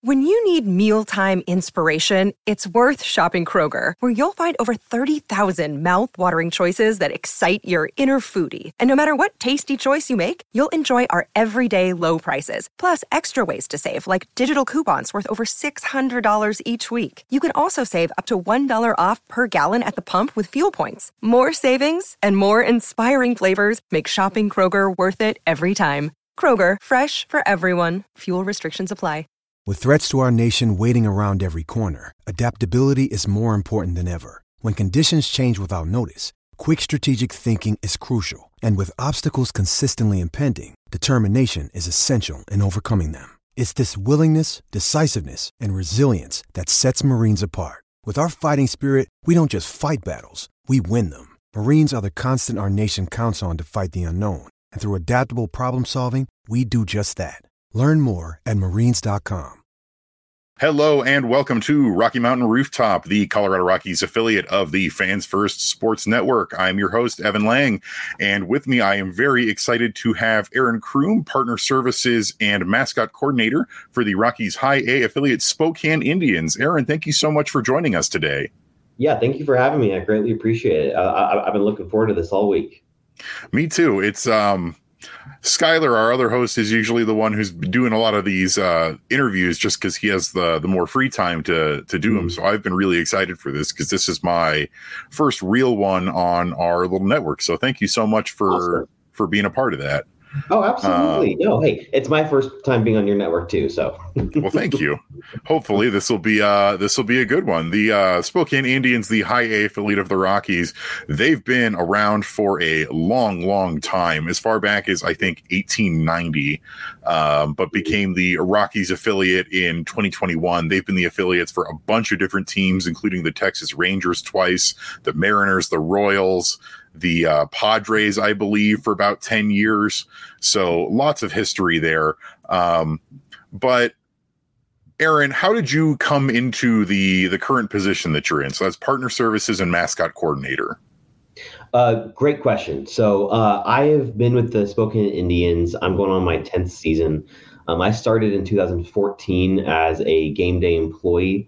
When you need mealtime inspiration, it's worth shopping Kroger, where you'll find over 30,000 mouth-watering choices that excite your inner foodie. And no matter what tasty choice you make, you'll enjoy our everyday low prices, plus extra ways to save, like digital coupons worth over $600 each week. You can also save up to $1 off per gallon at the pump with fuel points. More savings and more inspiring flavors make shopping Kroger worth it every time. Kroger, fresh for everyone. Fuel restrictions apply. With threats to our nation waiting around every corner, adaptability is more important than ever. When conditions change without notice, quick strategic thinking is crucial. And with obstacles consistently impending, determination is essential in overcoming them. It's this willingness, decisiveness, and resilience that sets Marines apart. With our fighting spirit, we don't just fight battles, we win them. Marines are the constant our nation counts on to fight the unknown. And through adaptable problem solving, we do just that. Learn more at marines.com. Hello and welcome to Rocky Mountain Rooftop, the Colorado Rockies affiliate of the Fans First Sports Network. I'm your host, Evan Lang, and with me I am very excited to have Aaron Kroom, Partner Services and Mascot Coordinator for the Rockies High A affiliate Spokane Indians. Aaron, thank you so much for joining us today. Yeah, thank you for having me. I greatly appreciate it. I've been looking forward to this all week. Me too. It's Skyler, our other host, is usually the one who's doing a lot of these interviews just because he has the more free time to do them. So I've been really excited for this because this is my first real one on our little network. So thank you so much for being a part of that. Oh, absolutely. No, hey, it's my first time being on your network too. So, well, thank you. Hopefully this will be a good one. The Spokane Indians, the High A affiliate of the Rockies, they've been around for a long time, as far back as I think 1890, but became the Rockies affiliate in 2021. They've been the affiliates for a bunch of different teams, including the Texas Rangers twice, the Mariners, the Royals, the Padres, I believe, for about 10 years. So lots of history there. But Aaron, how did you come into the current position that you're in? So that's Partner Services and Mascot Coordinator. Great question. So I have been with the Spokane Indians. I'm going on my 10th season. I started in 2014 as a game day employee.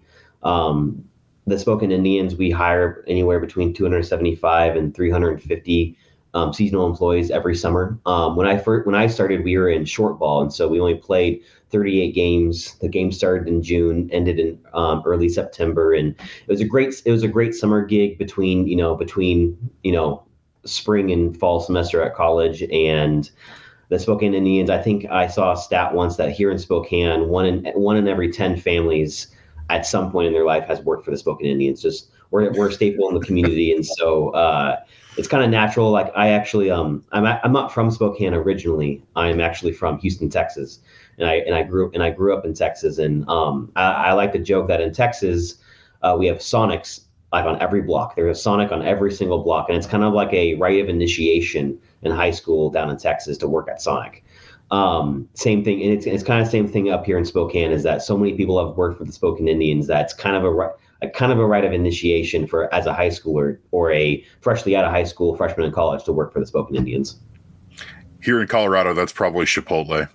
The Spokane Indians, we hire anywhere between 275 and 350 seasonal employees every summer. When I started, we were in short ball, and so we only played 38 games. The game started in June, ended in early September, and it was a great summer gig between spring and fall semester at college. And the Spokane Indians, I think I saw a stat once that here in Spokane, one in every 10 families at some point in their life has worked for the Spokane Indians. Just we're a staple in the community, and so it's kind of natural. Like I actually, I'm not from Spokane originally. I'm actually from Houston, Texas, and I grew up in Texas. And I like to joke that in Texas we have Sonics like on every block. There's a Sonic on every single block, and it's kind of like a rite of initiation in high school down in Texas to work at Sonic. Same thing, and it's kind of the same thing up here in Spokane, is that so many people have worked for the Spokane Indians that's kind of a rite of initiation for as a high schooler or a freshly out of high school freshman in college to work for the Spokane Indians. Here in Colorado, that's probably Chipotle.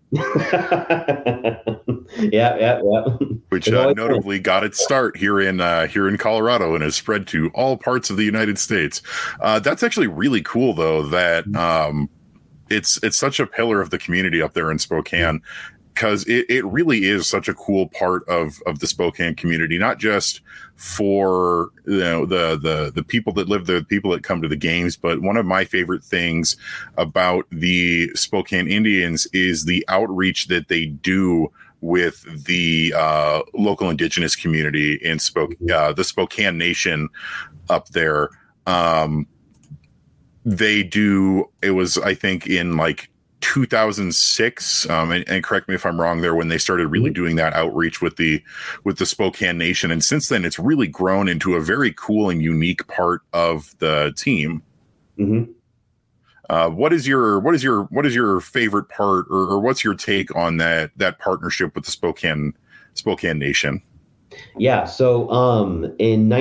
Yeah. Which notably got its start here in Colorado and has spread to all parts of the United States. That's actually really cool, though, that it's such a pillar of the community up there in Spokane, because it really is such a cool part of the Spokane community, not just for the people that live there, the people that come to the games, but one of my favorite things about the Spokane Indians is the outreach that they do with the local indigenous community in the Spokane Nation up there. They do. It was, I think, in like 2006, and correct me if I'm wrong there, when they started really doing that outreach with the Spokane Nation, and since then it's really grown into a very cool and unique part of the team. Mm-hmm. What is your favorite part, or what's your take on that partnership with the Spokane Nation? Yeah. So in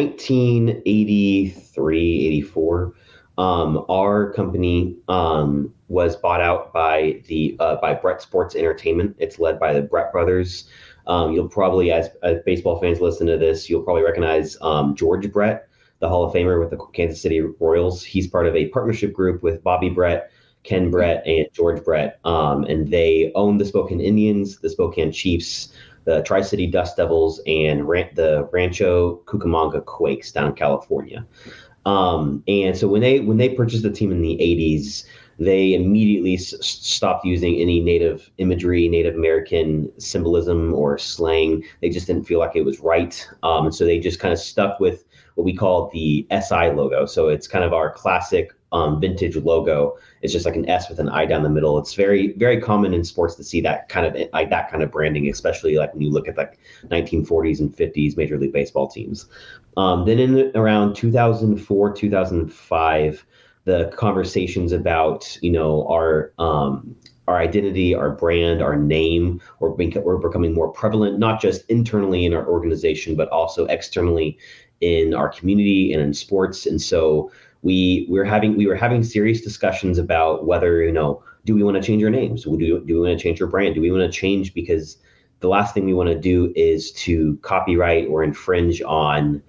1983, 84. Our company was bought out by Brett Sports Entertainment. It's led by the Brett brothers. You'll probably, as baseball fans listen to this, you'll probably recognize George Brett, the Hall of Famer with the Kansas City Royals. He's part of a partnership group with Bobby Brett, Ken Brett, and George Brett. And they own the Spokane Indians, the Spokane Chiefs, the Tri-City Dust Devils, and the Rancho Cucamonga Quakes down in California. And so when they purchased the team in the 80s, they immediately stopped using any Native imagery, Native American symbolism or slang. They just didn't feel like it was right. And so they just kind of stuck with what we call the SI logo. So it's kind of our classic vintage logo. It's just like an S with an I down the middle. It's very, very common in sports to see that kind of branding, especially like when you look at like 1940s and 50s Major League Baseball teams. Then in around 2004, 2005, the conversations about, our identity, our brand, our name, were becoming more prevalent, not just internally in our organization, but also externally in our community and in sports. And so we were having serious discussions about whether, do we want to change our names? Do we want to change our brand? Do we want to change? Because the last thing we want to do is to copyright or infringe on,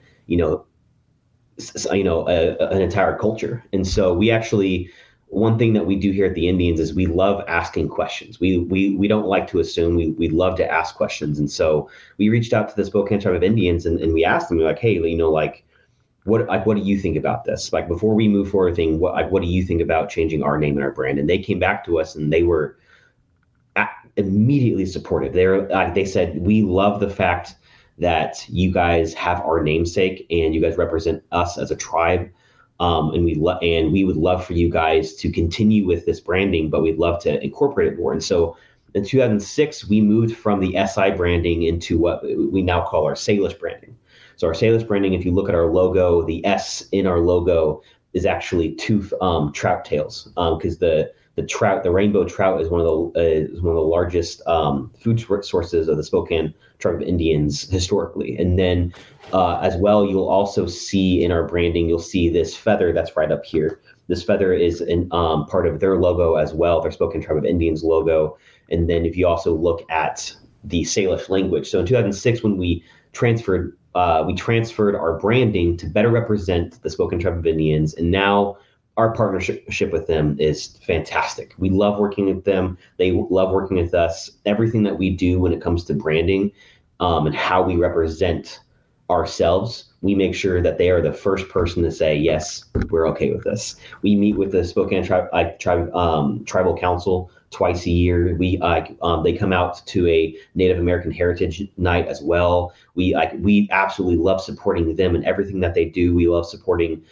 an entire culture. And so one thing that we do here at the Indians is we love asking questions. We don't like to assume. We love to ask questions. And so we reached out to the Spokane Tribe of Indians and we asked them, like, hey, what do you think about this? Like, before we move forward, what do you think about changing our name and our brand? And they came back to us and they were immediately supportive. They said, we love the fact that you guys have our namesake and you guys represent us as a tribe. And we would love for you guys to continue with this branding, but we'd love to incorporate it more. And so in 2006, we moved from the SI branding into what we now call our Salish branding. So our Salish branding, if you look at our logo, the S in our logo is actually two trout tails, because the rainbow trout is one of the largest food sources of the Spokane Tribe of Indians historically. And then as well, you'll also see in our branding, you'll see this feather that's right up here. This feather is part of their logo as well, their Spokane Tribe of Indians logo. And then if you also look at the Salish language, so in 2006, when we transferred our branding to better represent the Spokane Tribe of Indians, and now our partnership with them is fantastic. We love working with them. They love working with us. Everything that we do when it comes to branding and how we represent ourselves, we make sure that they are the first person to say, yes, we're okay with this. We meet with the Spokane Tribal Council twice a year. They come out to a Native American Heritage Night as well. We absolutely love supporting them and everything that they do. We love supporting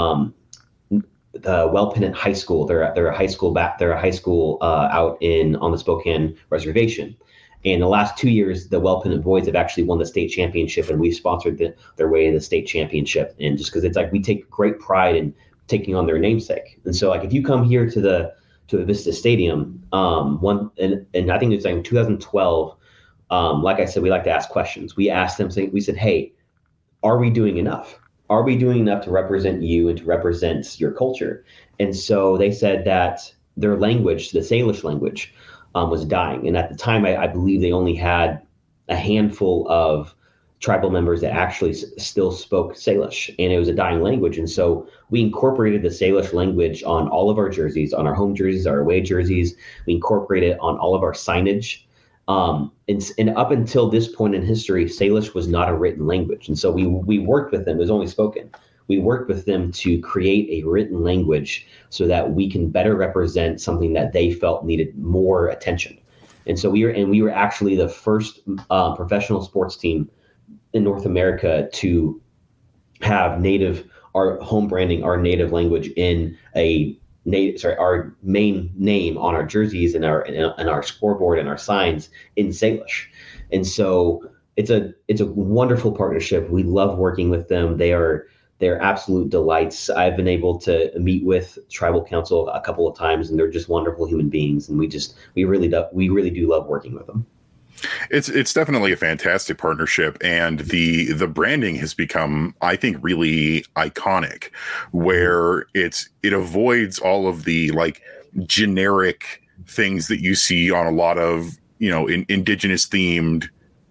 the Wellpennant High School. They're a high school out on the Spokane Reservation. And the last 2 years, the Wellpennant boys have actually won the state championship, and we've sponsored their way to the state championship. And just because it's like we take great pride in taking on their namesake. And so, like, if you come here to the Vista Stadium, and I think it's like in 2012, like I said, we like to ask questions. We asked them, we said, hey, are we doing enough? Are we doing enough to represent you and to represent your culture? And so they said that their language, the Salish language, was dying. And at the time, I believe they only had a handful of tribal members that actually still spoke Salish, and it was a dying language. And so we incorporated the Salish language on all of our jerseys, on our home jerseys, our away jerseys. We incorporated it on all of our signage. And up until this point in history, Salish was not a written language. And so we worked with them. It was only spoken. We worked with them to create a written language so that we can better represent something that they felt needed more attention. And so we were actually the first professional sports team in North America to have our home branding, our native language in our main name on our jerseys and our scoreboard and our signs in Salish. And so it's a wonderful partnership. We love working with them. They're absolute delights. I've been able to meet with Tribal Council a couple of times, and they're just wonderful human beings. And we really do love working with them. It's definitely a fantastic partnership, and the branding has become, I think, really iconic, where it avoids all of the like generic things that you see on a lot of indigenous themed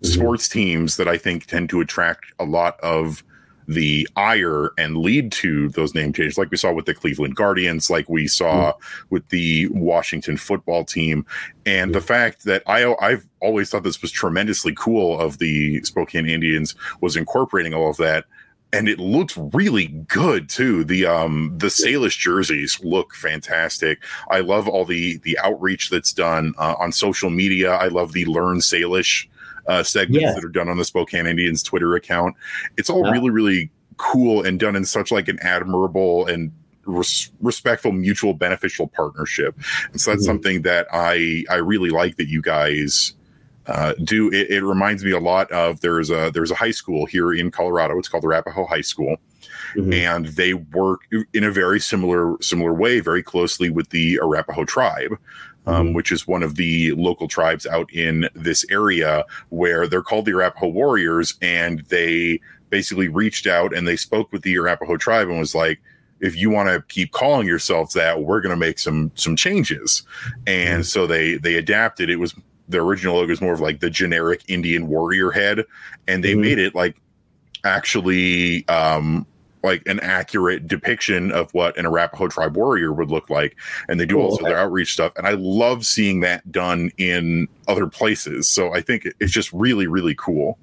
sports teams that I think tend to attract a lot of the ire and lead to those name changes, like we saw with the Cleveland Guardians, like we saw with the Washington football team. And the fact that I've always thought this was tremendously cool of the Spokane Indians was incorporating all of that. And it looks really good too. The Salish jerseys look fantastic. I love all the outreach that's done on social media. I love the Learn Salish segments that are done on the Spokane Indians Twitter account. It's all really, really cool and done in such like an admirable and respectful, mutual, beneficial partnership. And so that's something that I really like that you guys do. It reminds me a lot of there's a high school here in Colorado. It's called Arapahoe High School. And they work in a very similar way, very closely with the Arapahoe tribe, which is one of the local tribes out in this area, where they're called the Arapahoe Warriors. And they basically reached out and they spoke with the Arapahoe tribe and was like, if you want to keep calling yourselves that, we're going to make some changes. And so they adapted. It was, the original logo is more of like the generic Indian warrior head, and they made it like actually like an accurate depiction of what an Arapahoe tribe warrior would look like. And they do also their outreach stuff. And I love seeing that done in other places. So I think it's just really, really cool.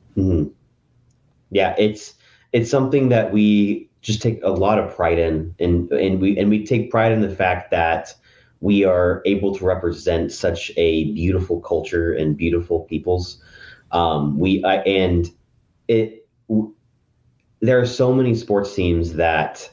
Yeah, it's something that we just take a lot of pride in, and we take pride in the fact that we are able to represent such a beautiful culture and beautiful peoples. There are so many sports teams that,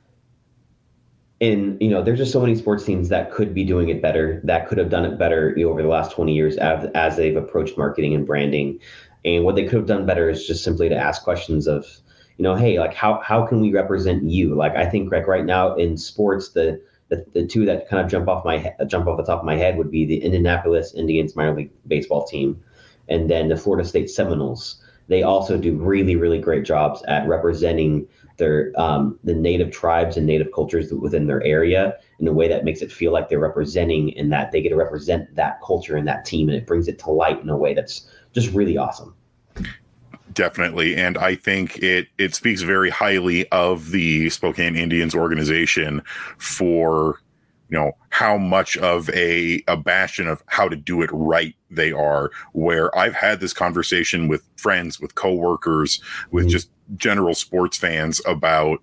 there's just so many sports teams that could be doing it better, that could have done it better over the last 20 years as they've approached marketing and branding. And what they could have done better is just simply to ask questions of, hey, like how can we represent you? Like, I think like right now in sports, the two that kind of jump off the top of my head would be the Indianapolis Indians minor league baseball team, and then the Florida State Seminoles. They also do really, really great jobs at representing their the native tribes and native cultures within their area in a way that makes it feel like they're representing, and that they get to represent that culture and that team, and it brings it to light in a way that's just really awesome. Definitely. And I think it speaks very highly of the Spokane Indians organization for, how much of a bastion of how to do it right they are, where I've had this conversation with friends, with coworkers, with just general sports fans about,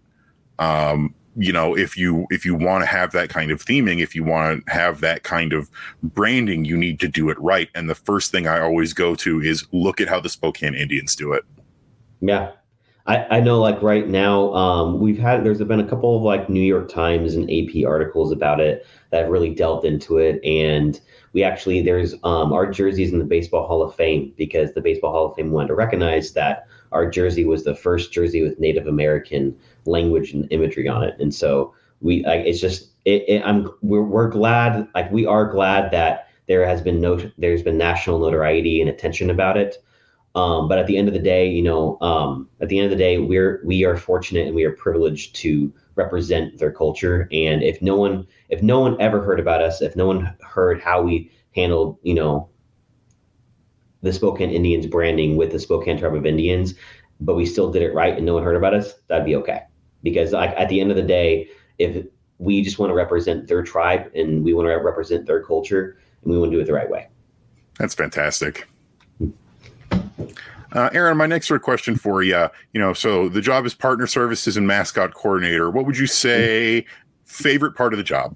if you want to have that kind of theming, if you want to have that kind of branding, you need to do it right. And the first thing I always go to is look at how the Spokane Indians do it. Yeah. I know, like right now, there's been a couple of like New York Times and AP articles about it that have really delved into it. And there's our jerseys in the Baseball Hall of Fame, because the Baseball Hall of Fame wanted to recognize that our jersey was the first jersey with Native American language and imagery on it. And so we are glad that there's been national notoriety and attention about it. But at the end of the day, we are fortunate and we are privileged to represent their culture. And if no one ever heard about us, if no one heard how we handled, the Spokane Indians branding with the Spokane Tribe of Indians, but we still did it right and no one heard about us, that'd be okay. Because at the end of the day, if we just want to represent their tribe and we want to represent their culture, and we want to do it the right way. That's fantastic. Aaron, my next question for you, so the job is partner services and mascot coordinator. What would you say favorite part of the job?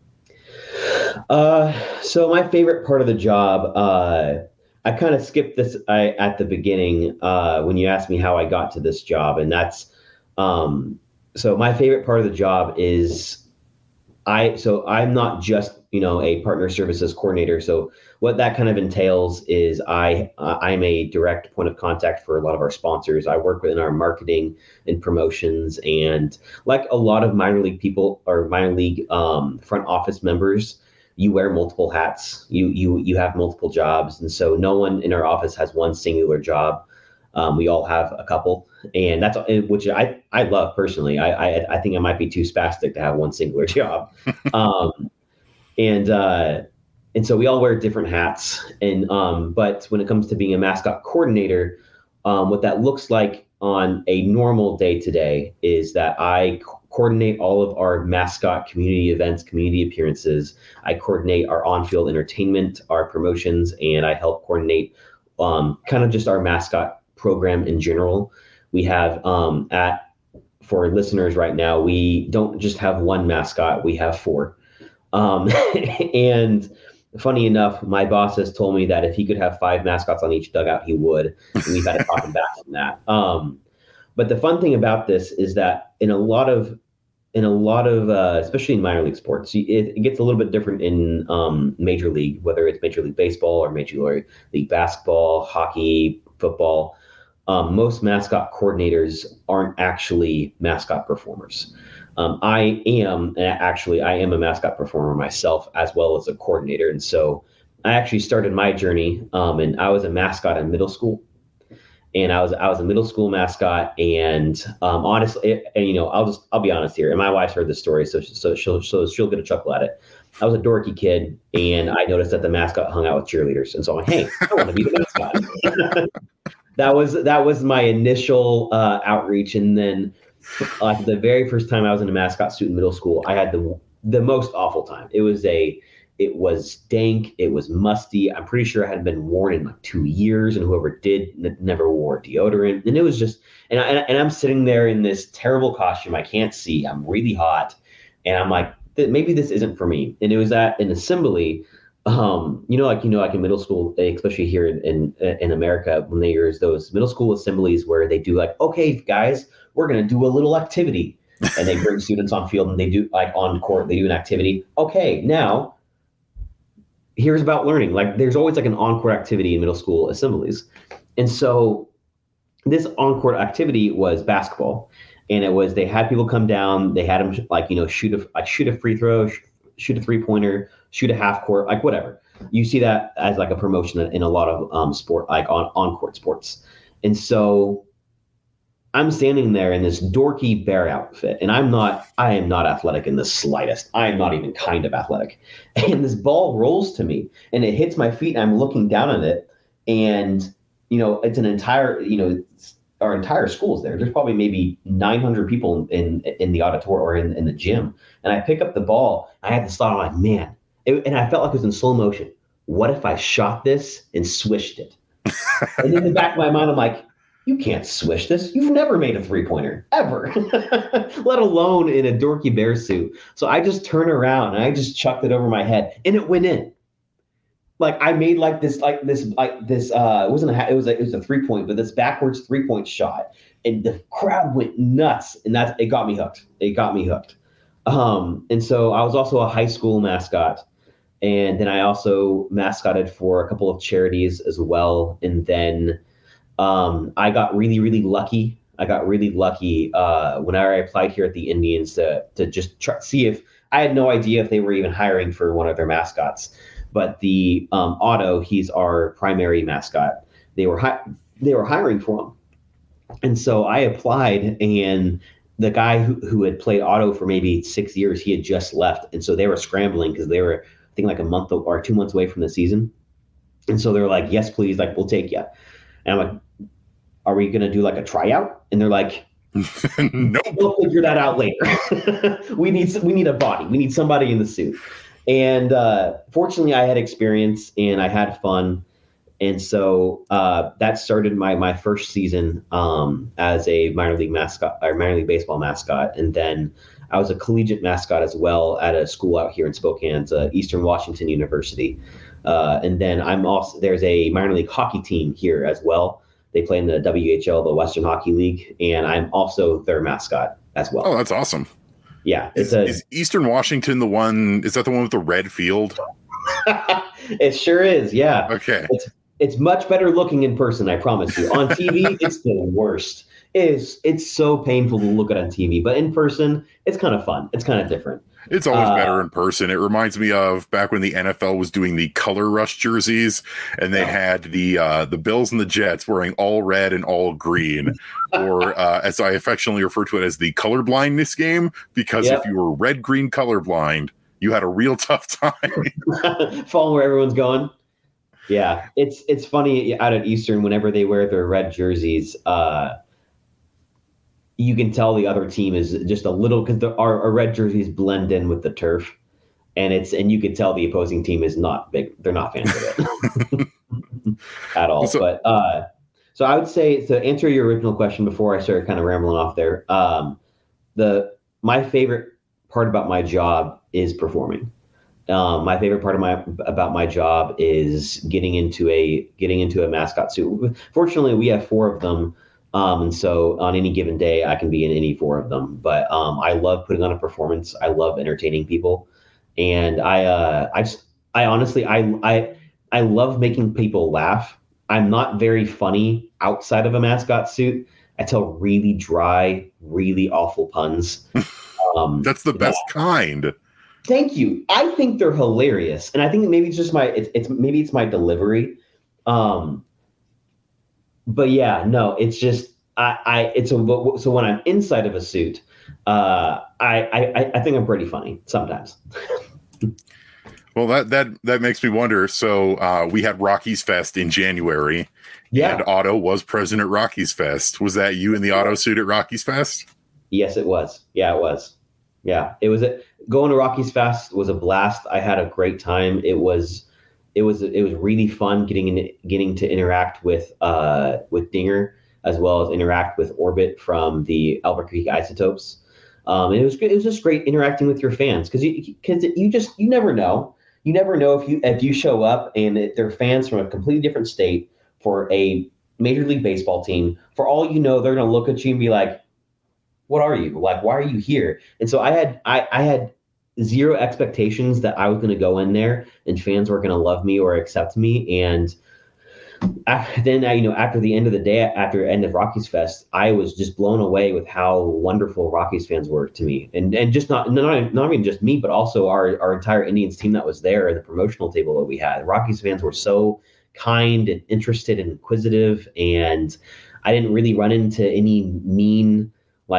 So my favorite part of the job, I kind of skipped this at the beginning when you asked me how I got to this job. And that's, so my favorite part of the job is I'm not just, a partner services coordinator. So what that kind of entails is I'm a direct point of contact for a lot of our sponsors. I work within our marketing and promotions, and like a lot of minor league people or minor league front office members, you wear multiple hats. You have multiple jobs. And so no one in our office has one singular job. We all have a couple, and that's which I love personally. I think I might be too spastic to have one singular job. And so we all wear different hats. And but when it comes to being a mascot coordinator, what that looks like on a normal day today is that I coordinate all of our mascot community events, community appearances. I coordinate our on-field entertainment, our promotions, and I help coordinate kind of just our mascot program in general. We have for listeners right now, we don't just have one mascot, we have 4. And funny enough, my boss has told me that if he could have 5 mascots on each dugout, he would. And we've had to talk him back from that. But the fun thing about this is that in a lot of especially in minor league sports, it gets a little bit different in Major League, whether it's Major League Baseball or Major League Basketball, hockey, football. Most mascot coordinators aren't actually mascot performers. I am a mascot performer myself, as well as a coordinator. And so I actually started my journey, and I was a mascot in middle school. And I was a middle school mascot, and honestly, and I'll be honest here. And my wife's heard this story, so she'll get a chuckle at it. I was a dorky kid, and I noticed that the mascot hung out with cheerleaders, and so I'm like, hey, I want to be the mascot. That was my initial outreach, and then the very first time I was in a mascot suit in middle school, I had the most awful time. It was dank. It was musty. I'm pretty sure it hadn't been worn in like 2 years, and whoever did never wore deodorant. And it was just, and I'm sitting there in this terrible costume. I can't see. I'm really hot, and I'm like, maybe this isn't for me. And it was at an assembly, like in middle school, especially here in America, when there's those middle school assemblies where they do like, okay, guys, we're gonna do a little activity, and they bring students on field and they do like on court, they do an activity. Okay, now. Here's about learning. Like there's always like an on-court activity in middle school assemblies. And so this on-court activity was basketball. And it was, they had people come down, they had them shoot a free throw, shoot a 3-pointer, shoot a half court, like whatever. You see that as like a promotion in a lot of sport, like on-court sports. And so I'm standing there in this dorky bear outfit, and I am not athletic in the slightest. I am not even kind of athletic. And this ball rolls to me, and it hits my feet, and I'm looking down on it, and it's an entire, our entire school's there. There's probably maybe 900 people in the auditorium or in the gym. And I pick up the ball. I had this thought, I'm like, man, and I felt like it was in slow motion. What if I shot this and swished it? And in the back of my mind, I'm like, you can't swish this. You've never made a 3-pointer ever, let alone in a dorky bear suit. So I just turned around and I just chucked it over my head, and it went in. Like I made it wasn't it was a 3-point, but this backwards 3-point shot, and the crowd went nuts, and it got me hooked. And so I was also a high school mascot, and then I also mascotted for a couple of charities as well, and then. I got really, really lucky. When I applied here at the Indians to just see if I had no idea if they were even hiring for one of their mascots. But the Otto, he's our primary mascot. They were hiring for him, and so I applied. And the guy who had played Otto for maybe 6 years, he had just left, and so they were scrambling because they were, I think, like a month or 2 months away from the season. And so they're like, "Yes, please, like we'll take you." And I'm like, are we going to do like a tryout? And they're like, nope. We'll figure that out later. we need a body. We need somebody in the suit. And fortunately, I had experience and I had fun. And so that started my first season as a minor league mascot or minor league baseball mascot. And then I was a collegiate mascot as well at a school out here in Spokane, Eastern Washington University. And then there's a minor league hockey team here as well. They play in the WHL, the Western Hockey League, and I'm also their mascot as well. Oh, that's awesome. Yeah. Is Eastern Washington is that the one with the red field? It sure is, yeah. Okay. It's much better looking in person, I promise you. On TV, it's the worst. It's so painful to look at on TV, but in person, it's kind of fun. It's kind of different. It's always better in person. It reminds me of back when the NFL was doing the color rush jerseys, and they had the Bills and the Jets wearing all red and all green, or as I affectionately refer to it as the colorblindness game, because if you were red-green colorblind, You had a real tough time. Following where everyone's going. Yeah, it's funny out at Eastern whenever they wear their red jerseys. You can tell the other team is just a little because our red jerseys blend in with the turf, and you can tell the opposing team is not big. They're not fans of it at all. So I would say, to answer your original question before I started kind of rambling off there, my favorite part about my job is performing. My favorite part about my job is getting into a mascot suit. Fortunately, we have 4 of them, and so on any given day, I can be in any 4 of them. But I love putting on a performance. I love entertaining people, and I honestly love making people laugh. I'm not very funny outside of a mascot suit. I tell really dry, really awful puns. That's the best kind. Thank you. I think they're hilarious, and I think maybe it's just maybe it's my delivery. But yeah, no, it's just so when I'm inside of a suit, I think I'm pretty funny sometimes. Well, that makes me wonder. So we had Rockies Fest in January, and Otto was present at Rockies Fest. Was that you in the Otto suit at Rockies Fest? Yes, it was. Yeah, it was. Yeah, it was. Going to Rockies Fest was a blast. I had a great time. It was really fun getting to interact with Dinger, as well as interact with Orbit from the Albuquerque Isotopes. And it was just great interacting with your fans because you never know. You never know if you show up and they're fans from a completely different state for a Major League Baseball team. For all you know, they're going to look at you and be like, "What are you? Like, why are you here?" And so I had zero expectations that I was going to go in there and fans were going to love me or accept me. And then, after the end of the day, after the end of Rockies Fest, I was just blown away with how wonderful Rockies fans were to me. And just not even just me, but also our entire Indians team that was there at the promotional table that we had. Rockies fans were so kind and interested and inquisitive. And I didn't really run into any mean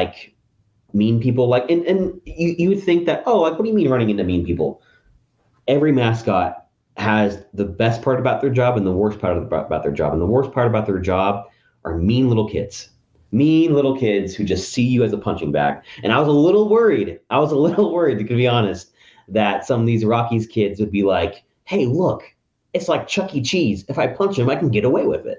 people. And you would think that, what do you mean running into mean people? Every mascot has the best part about their job and the worst part about their job. And the worst part about their job are mean little kids who just see you as a punching bag. And I was a little worried, to be honest, that some of these Rockies kids would be like, "Hey, look, it's like Chuck E. Cheese. If I punch him, I can get away with it."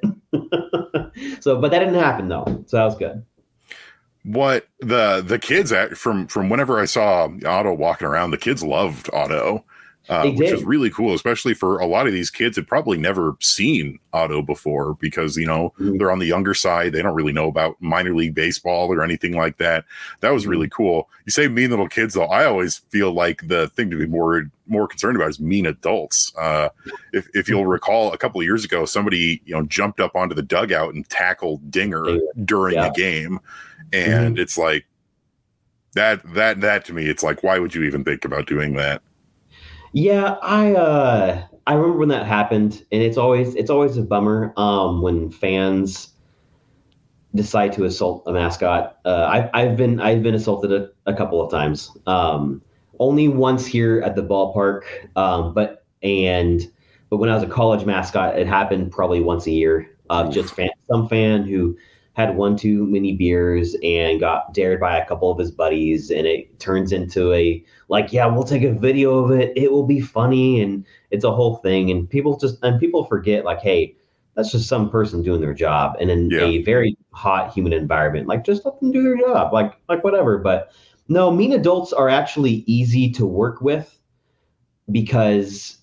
But that didn't happen though. So that was good. What the kids from whenever I saw Otto walking around, the kids loved Otto. Which is really cool, especially for a lot of these kids had probably never seen Otto before because, they're on the younger side. They don't really know about minor league baseball or anything like that. That was really cool. You say mean little kids, though. I always feel like the thing to be more concerned about is mean adults. If you'll recall, a couple of years ago, somebody, jumped up onto the dugout and tackled Dinger during a game. And it's like that to me, it's like, why would you even think about doing that? Yeah, I remember when that happened, and it's always a bummer when fans decide to assault a mascot. I've been assaulted a couple of times. Only once here at the ballpark, but when I was a college mascot, it happened probably once a year. Just some fan who had one too many beers and got dared by a couple of his buddies, and it turns into we'll take a video of it. It will be funny, and it's a whole thing. And people forget, hey, that's just some person doing their job, and in a very hot, humid environment, just let them do their job, like whatever. But no, mean adults are actually easy to work with because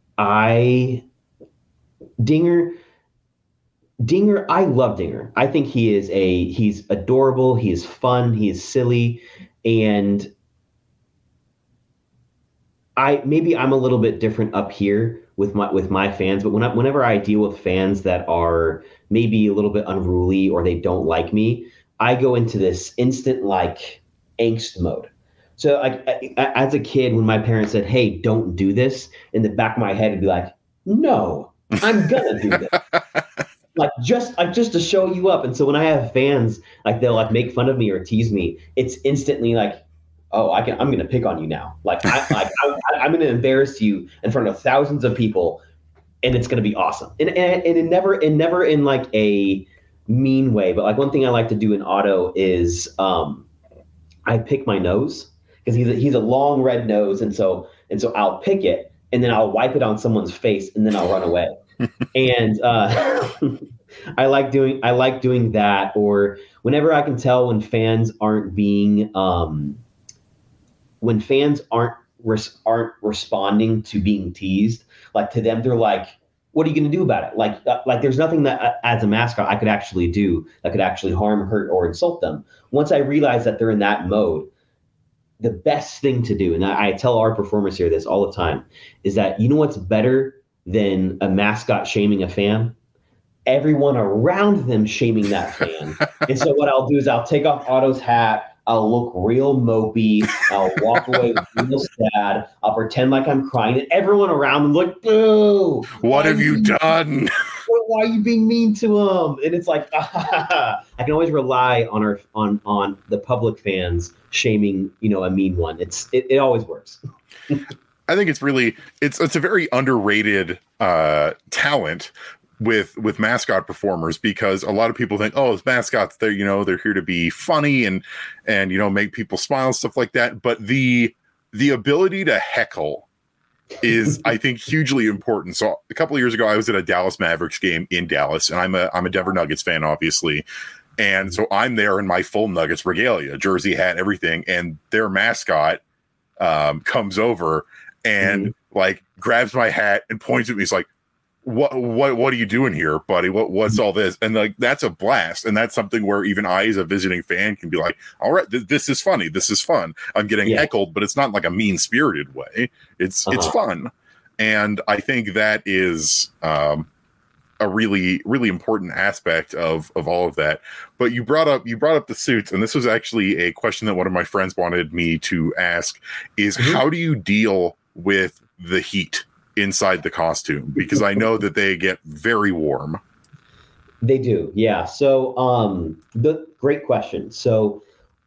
Dinger, I love Dinger. I think he's adorable. He is fun. He is silly. And I'm a little bit different up here with my fans, but whenever I deal with fans that are maybe a little bit unruly or they don't like me, I go into this instant angst mode. So as a kid, when my parents said, "Hey, don't do this," in the back of my head, it'd be like, "No, I'm gonna do this." Just to show you up. And so when I have fans, they'll make fun of me or tease me, it's instantly oh, I'm going to pick on you now. I'm going to embarrass you in front of thousands of people, and it's going to be awesome. And it never in like a mean way, but like one thing I like to do in Otto is I pick my nose because he's a long red nose, and so I'll pick it and then I'll wipe it on someone's face and then I'll run away. And I like doing that, or whenever I can tell when fans aren't responding to being teased. Like to them, they're like, what are you going to do about it? Like there's nothing that as a mascot I could actually do that could actually harm, hurt, or insult them. Once I realize that they're in that mode, the best thing to do, and I tell our performers here this all the time, is that you know what's better than a mascot shaming a fan? Everyone around them shaming that fan. And so what I'll do is I'll take off Otto's hat, I'll look real mopey, I'll walk away real sad, I'll pretend like I'm crying, and everyone around them like, boo! What have you done? Why are you being mean to him? And it's like, I can always rely on the public fans shaming, a mean one. It always works. I think it's a very underrated talent with mascot performers, because a lot of people think, oh, as mascots, they're here to be funny and make people smile and stuff like that. But the ability to heckle is, I think, hugely important. So a couple of years ago, I was at a Dallas Mavericks game in Dallas, and I'm a Denver Nuggets fan, obviously. And so I'm there in my full Nuggets regalia, jersey, hat, everything. And their mascot comes over and like grabs my hat and points at me. He's like, what are you doing here, buddy? What's all this? And like, that's a blast. And that's something where even I, as a visiting fan, can be like, all right, this is funny. This is fun. I'm getting heckled, but it's not like a mean spirited way. It's fun. And I think that is a really, really important aspect of all of that. But you brought up the suits, and this was actually a question that one of my friends wanted me to ask, is how do you deal with the heat inside the costume? Because I know that they get very warm. They do. Yeah. So the great question. So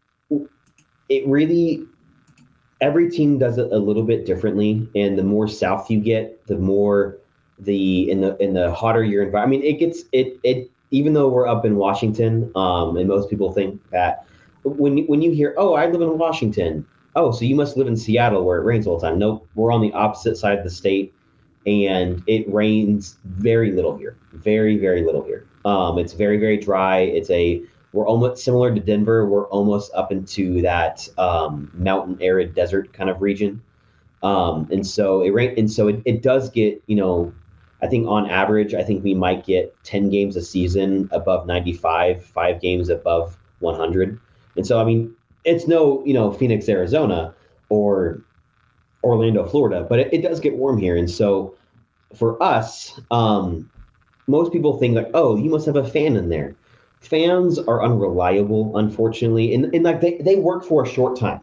it really, every team does it a little bit differently. And the more south you get, the more in the hotter your environment. I mean, it even though we're up in Washington, and most people think that when you hear, oh, I live in Washington, oh, so you must live in Seattle where it rains all the time. Nope, we're on the opposite side of the state, and it rains very little here. Very, very little here. It's very, very dry. We're almost similar to Denver. We're almost up into that mountain, arid desert kind of region. And so it does get, I think on average, I think we might get 10 games a season above 95, 5 games above 100. And so, I mean, it's no, Phoenix, Arizona or Orlando, Florida, but it does get warm here. And so for us, most people think like, oh, you must have a fan in there. Fans are unreliable, unfortunately. And like they work for a short time.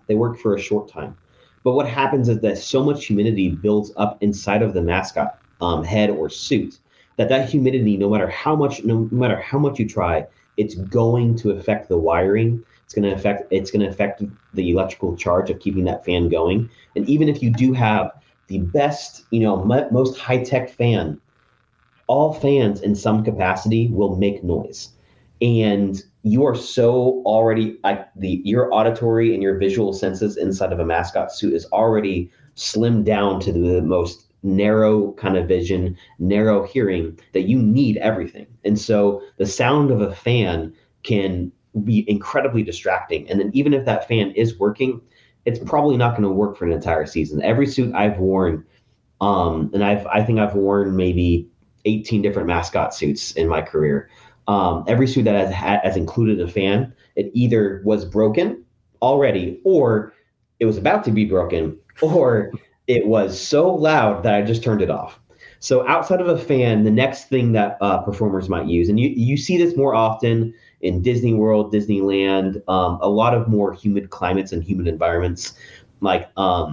But what happens is that so much humidity builds up inside of the mascot head or suit that humidity, no matter how much you try, it's going to affect the wiring. It's going to affect the electrical charge of keeping that fan going. And even if you do have the best, most high-tech fan, all fans in some capacity will make noise. And you are so already your auditory and your visual senses inside of a mascot suit is already slimmed down to the most narrow kind of vision, narrow hearing, that you need everything. And so the sound of a fan can be incredibly distracting. And then even if that fan is working, it's probably not going to work for an entire season. Every suit I've worn, and I think I've worn maybe 18 different mascot suits in my career. Every suit that has included a fan, it either was broken already, or it was about to be broken, or it was so loud that I just turned it off. So outside of a fan, the next thing that performers might use, and you see this more often in Disney World, Disneyland, a lot of more humid climates and humid environments. Like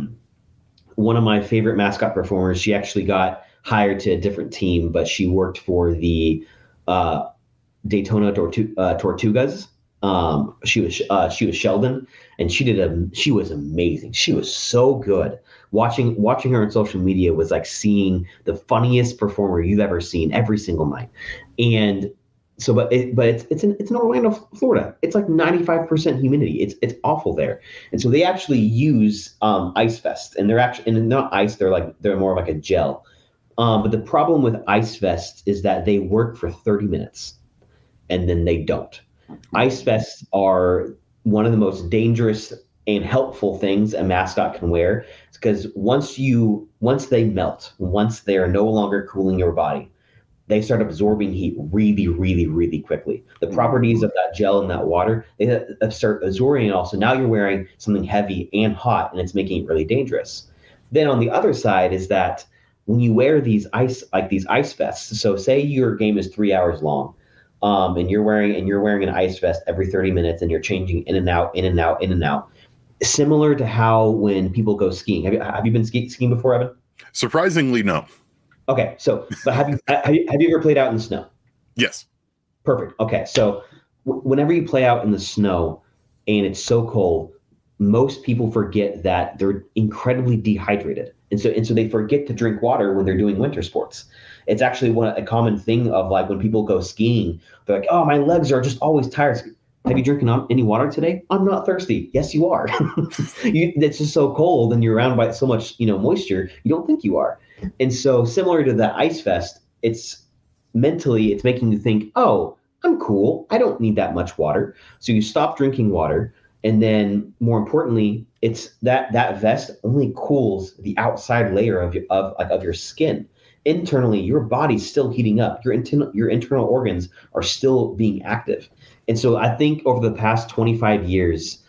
one of my favorite mascot performers, she actually got hired to a different team, but she worked for the Daytona Tortugas. She was Sheldon, and she was amazing. She was so good. Watching her on social media was like seeing the funniest performer you've ever seen every single night. And so, but it's in Orlando, Florida. It's like 95% humidity. It's awful there. And so they actually use Ice Vest, and they're not ice. They're more like a gel. But the problem with Ice Vest is that they work for 30 minutes, and then they don't. Ice vests are one of the most dangerous and helpful things a mascot can wear, because once they melt, once they are no longer cooling your body, they start absorbing heat really, really, really quickly. The properties of that gel and that water, they start absorbing it all. So now you're wearing something heavy and hot, and it's making it really dangerous. Then on the other side is that when you wear these ice vests, so say your game is 3 hours long, and you're wearing an ice vest every 30 minutes, and you're changing in and out, in and out, in and out. Similar to how when people go skiing. Have you been skiing before, Evan? Surprisingly, no. Okay, so but have you ever played out in the snow? Yes. Perfect. Okay, so whenever you play out in the snow and it's so cold, most people forget that they're incredibly dehydrated, and so they forget to drink water when they're doing winter sports. It's actually a common thing of like when people go skiing, they're like, "Oh, my legs are just always tired." Have you drinking any water today? I'm not thirsty. Yes, you are. It's just so cold, and you're around by so much, moisture. You don't think you are. And so, similar to the ice vest, it's making you think, "Oh, I'm cool. I don't need that much water." So you stop drinking water, and then more importantly, it's that vest only cools the outside layer of your skin. Internally, your body's still heating up. Your internal organs are still being active. And so I think over the past 25 years,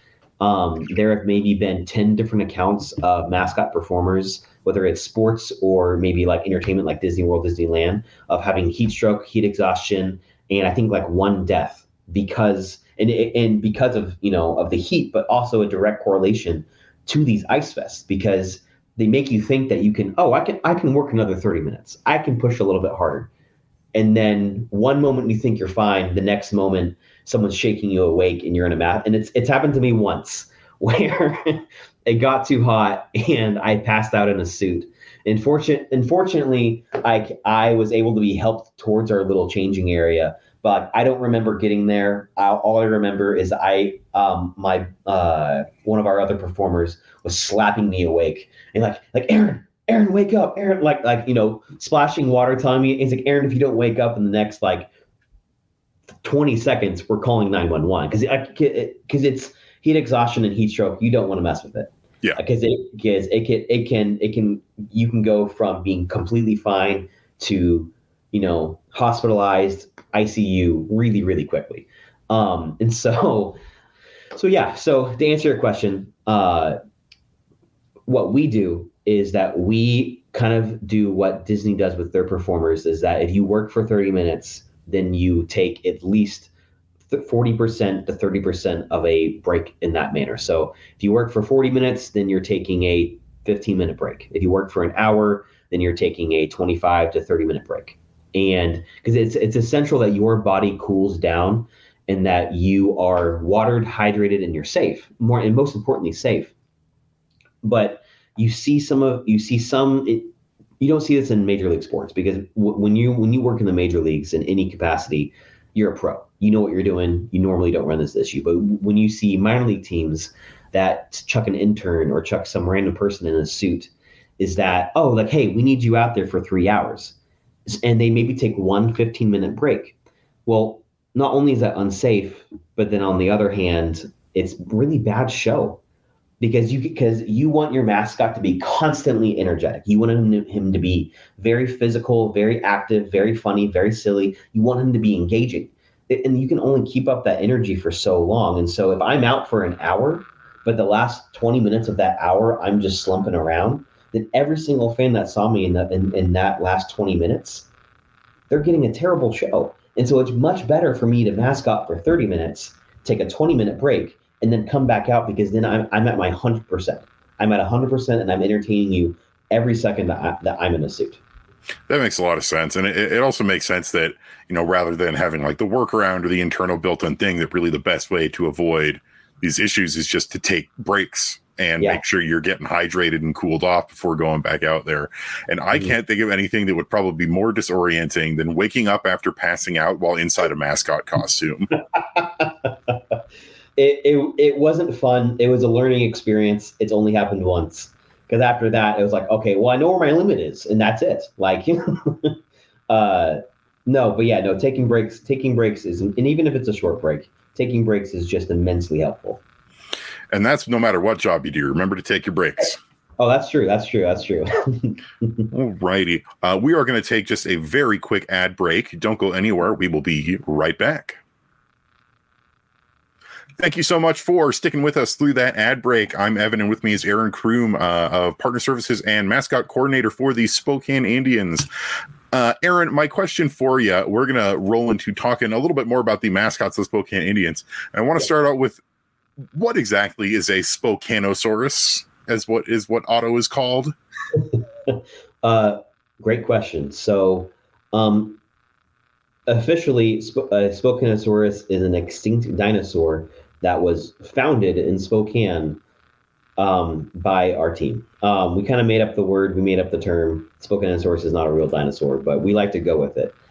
there have maybe been 10 different accounts of mascot performers, whether it's sports or maybe like entertainment like Disney World, Disneyland, of having heat stroke, heat exhaustion, and I think like one death because of of the heat, but also a direct correlation to these ice vests, because they make you think that you can, I can work another 30 minutes. I can push a little bit harder. And then one moment you think you're fine, the next moment someone's shaking you awake and you're in a mat. And it's happened to me once where it got too hot and I passed out in a suit. Unfortunately, I was able to be helped towards our little changing area, but I don't remember getting there. All I remember is one of our other performers was slapping me awake and like Aaron, wake up, Aaron, splashing water, telling me, he's like, Aaron, if you don't wake up in the next 20 seconds, we're calling 911 because it's heat exhaustion and heat stroke. You don't want to mess with it. Yeah. Because you can go from being completely fine to, hospitalized, ICU really, really quickly. And so to answer your question, what we do is that we kind of do what Disney does with their performers, is that if you work for 30 minutes, then you take at least 40% to 30% of a break in that manner. So if you work for 40 minutes, then you're taking a 15-minute break. If you work for an hour, then you're taking a 25 to 30-minute break. And because it's essential that your body cools down and that you are watered, hydrated, and you're safe. Most importantly, safe. But you don't see this in major league sports, because when you work in the major leagues in any capacity, you're a pro. You know what you're doing. You normally don't run this issue. But when you see minor league teams that chuck an intern or chuck some random person in a suit, is that, hey, we need you out there for 3 hours. And they maybe take one 15-minute break. Well, not only is that unsafe, but then on the other hand, it's really bad show. Because you want your mascot to be constantly energetic. You want him to be very physical, very active, very funny, very silly. You want him to be engaging. And you can only keep up that energy for so long. And so if I'm out for an hour, but the last 20 minutes of that hour, I'm just slumping around, then every single fan that saw me in that last 20 minutes, they're getting a terrible show. And so it's much better for me to mascot for 30 minutes, take a 20-minute break, and then come back out, because then I'm at my 100%. I'm at 100%, and I'm entertaining you every second that I'm in a suit. That makes a lot of sense. And it also makes sense that, rather than having like the workaround or the internal built-in thing, that really the best way to avoid these issues is just to take breaks and make sure you're getting hydrated and cooled off before going back out there. And I can't think of anything that would probably be more disorienting than waking up after passing out while inside a mascot costume. It wasn't fun. It was a learning experience. It's only happened once. Because after that, it was like, okay, well, I know where my limit is, and that's it. Like, taking breaks is, and even if it's a short break, taking breaks is just immensely helpful. And that's no matter what job you do. Remember to take your breaks. Oh, that's true. All righty. We are going to take just a very quick ad break. Don't go anywhere. We will be right back. Thank you so much for sticking with us through that ad break. I'm Evan, and with me is Aaron Kroom of Partner Services and Mascot Coordinator for the Spokane Indians. Aaron, my question for you, we're going to roll into talking a little bit more about the mascots of the Spokane Indians. And I want to start out with, what exactly is a Spokanosaurus, as what Otto is called? Great question. So, officially, Spokanosaurus is an extinct dinosaur that was founded in Spokane by our team. We kind of made up the word, we made up the term. Spokanosaurus is not a real dinosaur, but we like to go with it.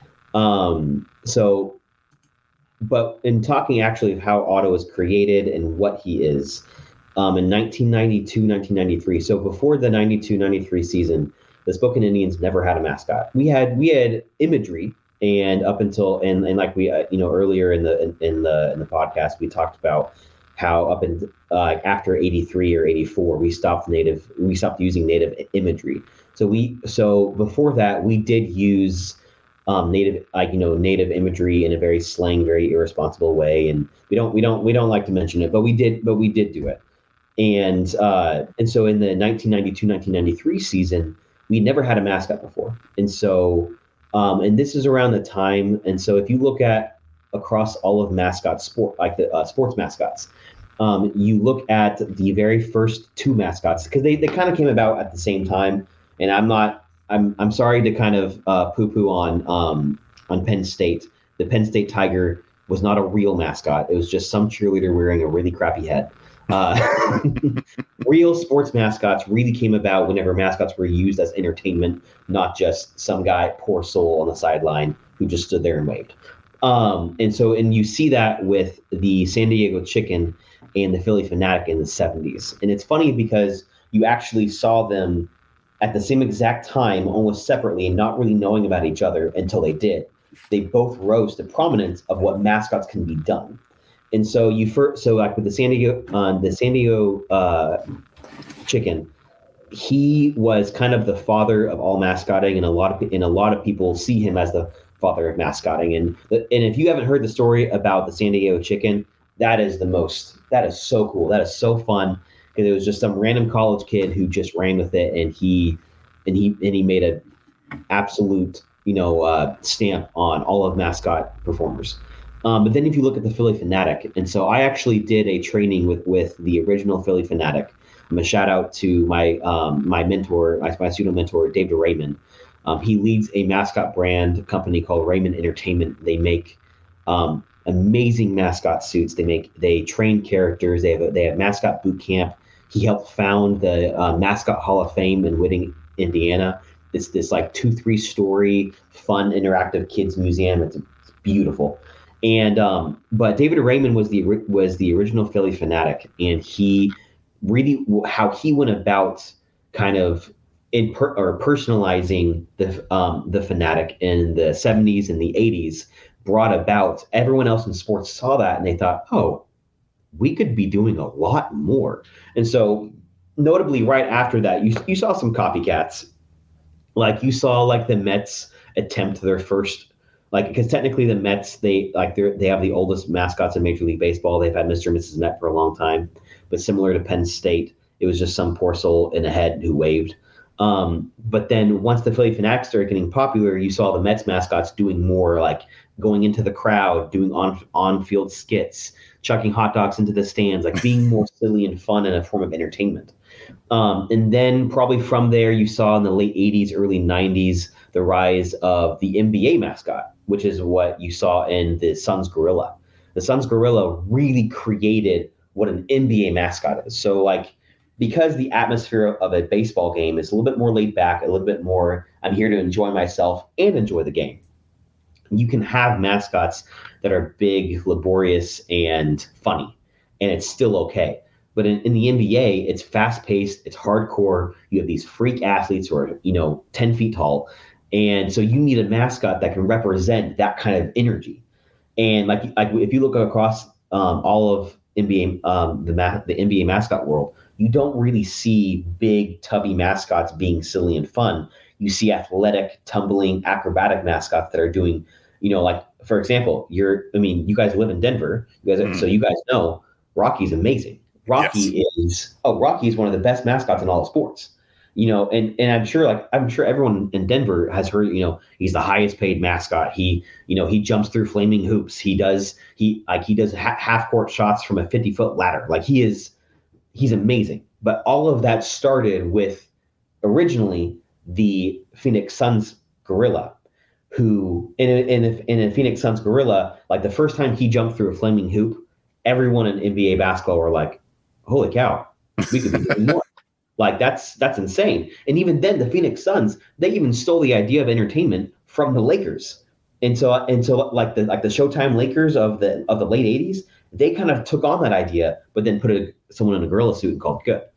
But in talking actually of how Otto was created and what he is, in 1992, 1993, so before the 92-93 season, the Spokane Indians never had a mascot. We had imagery. And up until and like we earlier in the podcast, we talked about how after 83 or 84 we stopped using native imagery. So before that we did use native imagery in a very slang, very irresponsible way, and we don't like to mention it, but we did do it. And so in the 1992-1993 season, we never had a mascot before, and so. And this is around the time. And so if you look at across all of mascot sport, like the sports mascots, you look at the very first two mascots, because they kind of came about at the same time. And I'm sorry to kind of poo-poo on Penn State. The Penn State Tiger was not a real mascot. It was just some cheerleader wearing a really crappy head. Real sports mascots really came about whenever mascots were used as entertainment, not just some guy, poor soul on the sideline who just stood there and waved. And you see that with the San Diego Chicken and the Phillie Phanatic in the 70s. And it's funny because you actually saw them at the same exact time, almost separately, and not really knowing about each other until they did. They both rose to prominence of what mascots can be done. And so like with the San Diego Chicken, he was kind of the father of all mascotting, and a lot of people see him as the father of mascotting. And if you haven't heard the story about the San Diego Chicken, that is so cool. That is so fun, because it was just some random college kid who just ran with it, and he made a absolute stamp on all of mascot performers. But then if you look at the Phillie Phanatic, and so I actually did a training with the original Phillie Phanatic. I'm a shout out to my mentor, my student mentor, David Raymond. He leads a mascot brand company called Raymond Entertainment. They make amazing mascot suits. They train characters. They have mascot boot camp. He helped found the Mascot Hall of Fame in Whitting, Indiana. It's this like 2-3 story fun interactive kids museum. It's beautiful. And but David Raymond was the original Phillie Phanatic, and he really how he went about kind of personalizing the Phanatic in the 70s and the 80s brought about everyone else in sports saw that and they thought, oh, we could be doing a lot more. And so notably right after that, you saw some copycats. Like you saw like the Mets attempt their first, like, because technically the Mets, they have the oldest mascots in Major League Baseball. They've had Mr. and Mrs. Met for a long time, but similar to Penn State, it was just some poor soul in a head who waved. But then once the Phillie Phanatic started getting popular, you saw the Mets mascots doing more, like going into the crowd, doing on-field skits, chucking hot dogs into the stands, like being more silly and fun in a form of entertainment. And then probably from there, you saw in the late 80s, early 90s, the rise of the NBA mascot, which is what you saw in the Suns Gorilla. The Suns Gorilla really created what an NBA mascot is. So like, because the atmosphere of a baseball game is a little bit more laid back, a little bit more, I'm here to enjoy myself and enjoy the game. You can have mascots that are big, laborious, and funny, and it's still okay. But in the NBA, it's fast-paced, it's hardcore. You have these freak athletes who are, 10 feet tall. And so you need a mascot that can represent that kind of energy. And like if you look across all of NBA, the NBA mascot world, you don't really see big, tubby mascots being silly and fun. You see athletic, tumbling, acrobatic mascots that are doing, like, for example, you guys live in Denver. So you guys know Rocky's amazing. Rocky is one of the best mascots in all of sports. And I'm sure everyone in Denver has heard, he's the highest paid mascot. He jumps through flaming hoops. He does half court shots from a 50-foot ladder. Like he's amazing. But all of that started with originally the Phoenix Suns Gorilla, who in a Phoenix Suns Gorilla, like the first time he jumped through a flaming hoop, everyone in NBA basketball were like, holy cow, we could be doing more. Like that's insane. And even then, the Phoenix Suns, they even stole the idea of entertainment from the Lakers. And so like the Showtime Lakers of the late 80s, they kind of took on that idea, but then put someone in a gorilla suit and called it good.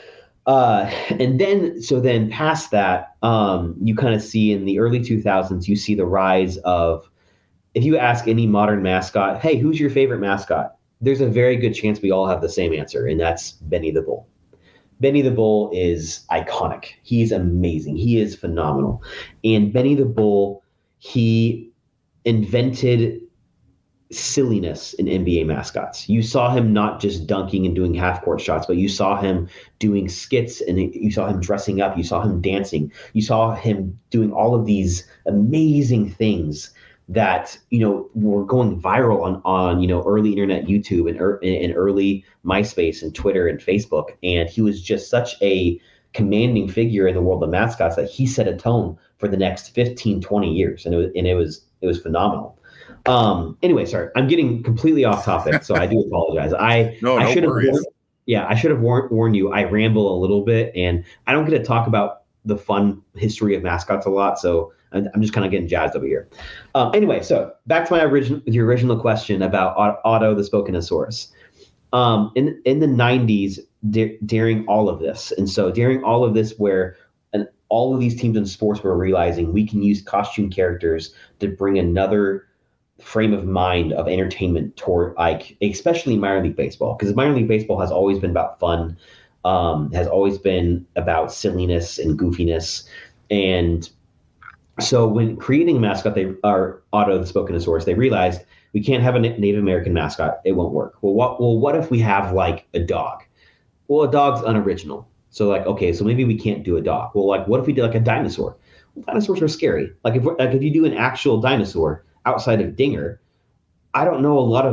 And then past that, you kind of see in the early 2000s, you see the rise of, if you ask any modern mascot, hey, who's your favorite mascot? There's a very good chance we all have the same answer, and that's Benny the Bull. Benny the Bull is iconic. He's amazing. He is phenomenal. And Benny the Bull, he invented silliness in NBA mascots. You saw him not just dunking and doing half-court shots, but you saw him doing skits, and you saw him dressing up. You saw him dancing. You saw him doing all of these amazing things that were going viral on early internet YouTube and early MySpace and Twitter and Facebook. And he was just such a commanding figure in the world of mascots that he set a tone for the next 15, 20 years, and it was phenomenal. Anyway, sorry, I'm getting completely off topic, so I do apologize. I should have warned you. I ramble a little bit, and I don't get to talk about the fun history of mascots a lot, so I'm just kind of getting jazzed over here. Anyway, so back to the original question about Otto the Spokanosaurus. In the 90s, during all of this, and so during all of this, where all of these teams in sports were realizing we can use costume characters to bring another frame of mind of entertainment toward, like, especially minor league baseball, because minor league baseball has always been about fun, has always been about silliness and goofiness. And so when creating a mascot, Otto the Spokanosaurus, they realized we can't have a Native American mascot. It won't work. What if we have like a dog? Well, a dog's unoriginal. So like, okay, so maybe we can't do a dog. Well, like, what if we did like a dinosaur? Well, dinosaurs are scary. Like if you do an actual dinosaur outside of Dinger, I don't know a lot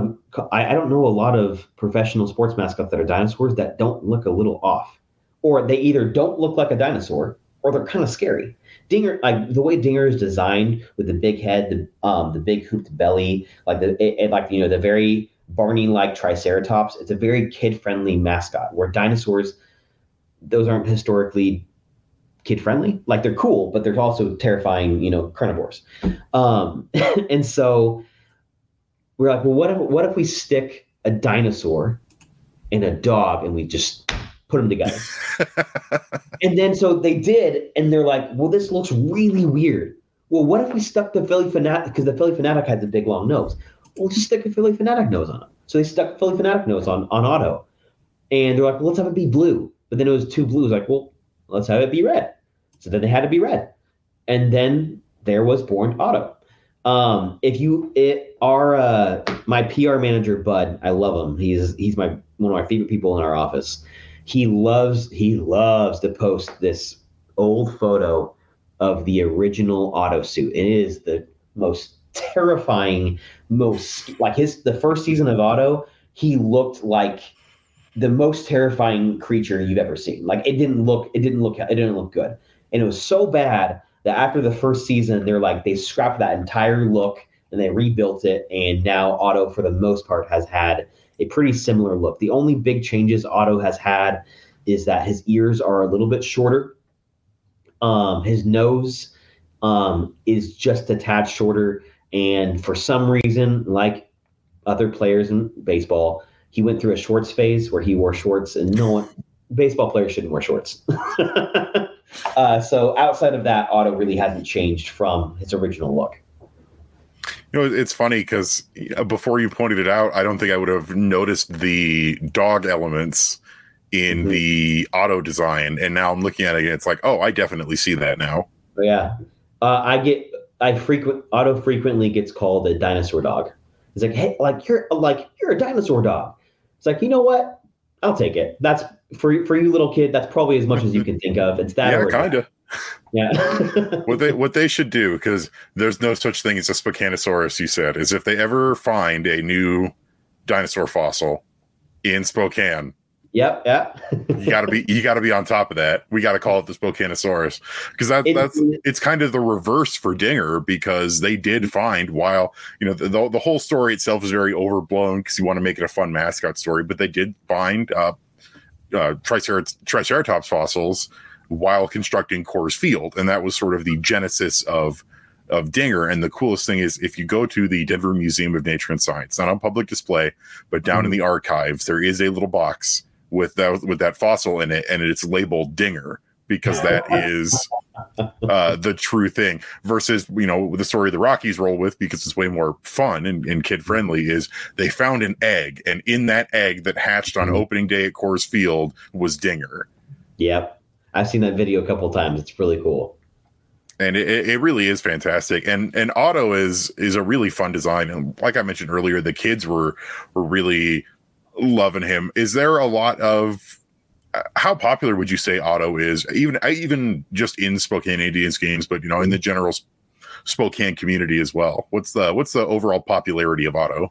of professional sports mascots that are dinosaurs that don't look a little off, or they either don't look like a dinosaur or they're kind of scary. Dinger, like the way Dinger is designed with the big head, the big hooped belly, like the very Barney-like Triceratops. It's a very kid-friendly mascot. Where dinosaurs, those aren't historically kid-friendly. Like they're cool, but they're also terrifying, carnivores. And so we're like, well, what if we stick a dinosaur and a dog and we just put them together? And then so they did, and they're like, well, this looks really weird. Well, what if we stuck the Phillie Phanatic, because the Phillie Phanatic had the big long nose. We'll just stick a Phillie Phanatic nose on it. So they stuck Phillie Phanatic nose on Otto. And they're like, well, let's have it be blue. But then it was too blue. It was like, well, let's have it be red. So then they had to be red. And then there was born Otto. My PR manager, Bud, I love him. He's one of my favorite people in our office. He loves to post this old photo of the original Otto suit. It is the most terrifying, the first season of Otto, he looked like the most terrifying creature you've ever seen. Like it didn't look good. And it was so bad, that after the first season, they scrapped that entire look and they rebuilt it. And now Otto, for the most part, has had a pretty similar look. The only big changes Otto has had is that his ears are a little bit shorter. His nose is just a tad shorter. And for some reason, like other players in baseball, he went through a shorts phase where he wore shorts, and baseball players shouldn't wear shorts. So outside of that, Otto really hasn't changed from his original look. It's funny because before you pointed it out, I don't think I would have noticed the dog elements in the Otto design. And now I'm looking at it, and it's like, oh, I definitely see that now. Yeah. Otto frequently gets called a dinosaur dog. It's like, hey, you're a dinosaur dog. It's like, you know what? I'll take it. That's for you little kid. That's probably as much as you can think of. It's that. Yeah, kind of. Yeah. What they should do, because there's no such thing as a Spokanosaurus, you said, is if they ever find a new dinosaur fossil in Spokane. Yep. Yeah. you gotta be on top of that. We gotta call it the Spokanosaurus, because it's kind of the reverse for Dinger, because they did find, while the whole story itself is very overblown because you want to make it a fun mascot story, but they did find Triceratops fossils while constructing Coors Field, and that was sort of the genesis of Dinger. And the coolest thing is, if you go to the Denver Museum of Nature and Science, not on public display, but down in the archives, there is a little box with that fossil in it, and it's labeled Dinger, because that is the true thing. Versus, the story the Rockies roll with, because it's way more fun and kid friendly, is they found an egg, and in that egg that hatched on opening day at Coors Field was Dinger. Yep. I've seen that video a couple of times. It's really cool. And it really is fantastic. And Otto is a really fun design. And like I mentioned earlier, the kids were really loving him. Is there a lot of, how popular would you say Otto is, even just in Spokane Indians games, but in the general Spokane community as well? What's the overall popularity of Otto?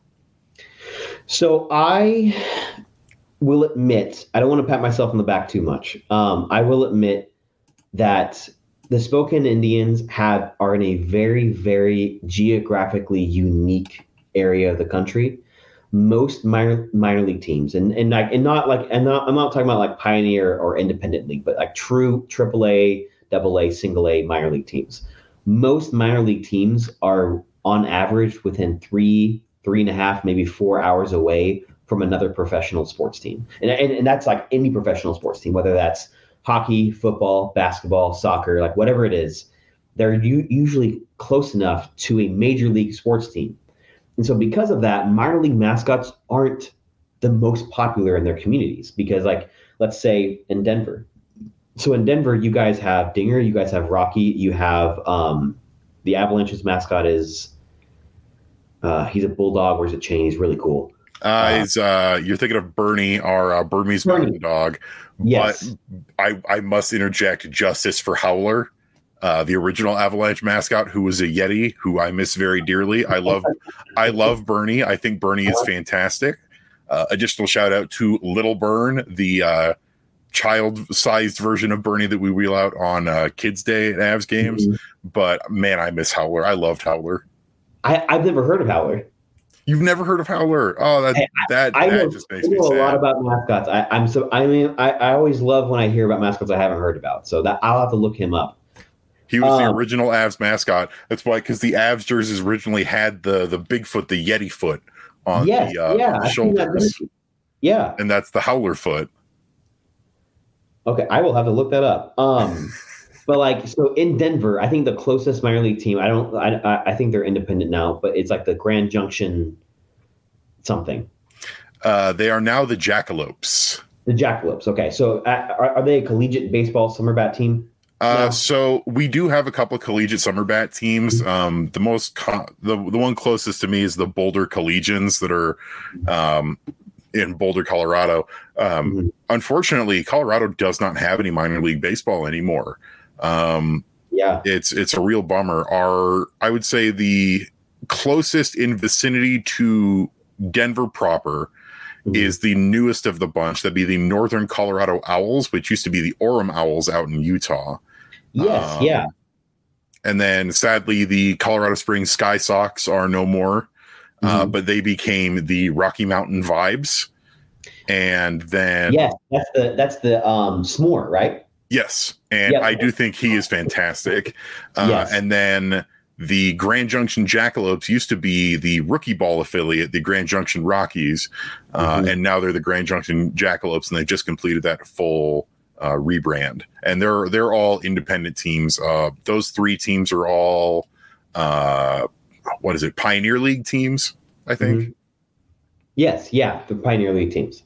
So I will admit, I don't want to pat myself on the back too much. I will admit that the Spokane Indians are in a very, very geographically unique area of the country. Most minor league teams, I'm not talking about like Pioneer or Independent League, but like true AAA, AA, single A minor league teams. Most minor league teams are on average within 3.5, maybe 4 hours away from another professional sports team. And that's like any professional sports team, whether that's hockey, football, basketball, soccer, like whatever it is, they're usually close enough to a major league sports team. And so because of that, minor league mascots aren't the most popular in their communities, because like, let's say in Denver. So in Denver, you guys have Dinger, you guys have Rocky, you have the Avalanche's mascot is he's a bulldog, wears a chain, he's really cool. You're thinking of Bernie, our Burmese mountain dog. Yes. But I must interject justice for Howler, the original Avalanche mascot, who was a Yeti, who I miss very dearly. I love Bernie. I think Bernie is fantastic. Additional shout out to Little Bern, the child-sized version of Bernie that we wheel out on Kids Day at Avs games. Mm-hmm. But man, I miss Howler. I loved Howler. I've never heard of Howler. You've never heard of Howler? Oh, that just makes me sad. I know a lot about mascots. I always love when I hear about mascots I haven't heard about. So that I'll have to look him up. He was the original Avs mascot. That's why, because the Avs jerseys originally had the Bigfoot, the Yeti foot on the shoulders. Yeah, and that's the Howler foot. Okay, I will have to look that up. But like, so in Denver, I think the closest minor league team, I think they're independent now, but it's like the Grand Junction something. They are now the Jackalopes. The Jackalopes. Okay. So are they a collegiate baseball summer bat team? No? So we do have a couple of collegiate summer bat teams. The one closest to me is the Boulder Collegians that are, in Boulder, Colorado. Unfortunately, Colorado does not have any minor league baseball anymore. It's a real bummer. I would say the closest in vicinity to Denver proper is the newest of the bunch. That'd be the Northern Colorado Owls, which used to be the Orem Owls out in Utah. Yes, And then sadly, the Colorado Springs Sky Sox are no more, but they became the Rocky Mountain Vibes. And then yes, that's the S'more, right? Yes, and I do think he is fantastic. And then the Grand Junction Jackalopes used to be the rookie ball affiliate, the Grand Junction Rockies, and now they're the Grand Junction Jackalopes, and they just completed that full rebrand. And they're all independent teams. Those three teams are all Pioneer League teams, I think. Yes, the Pioneer League teams.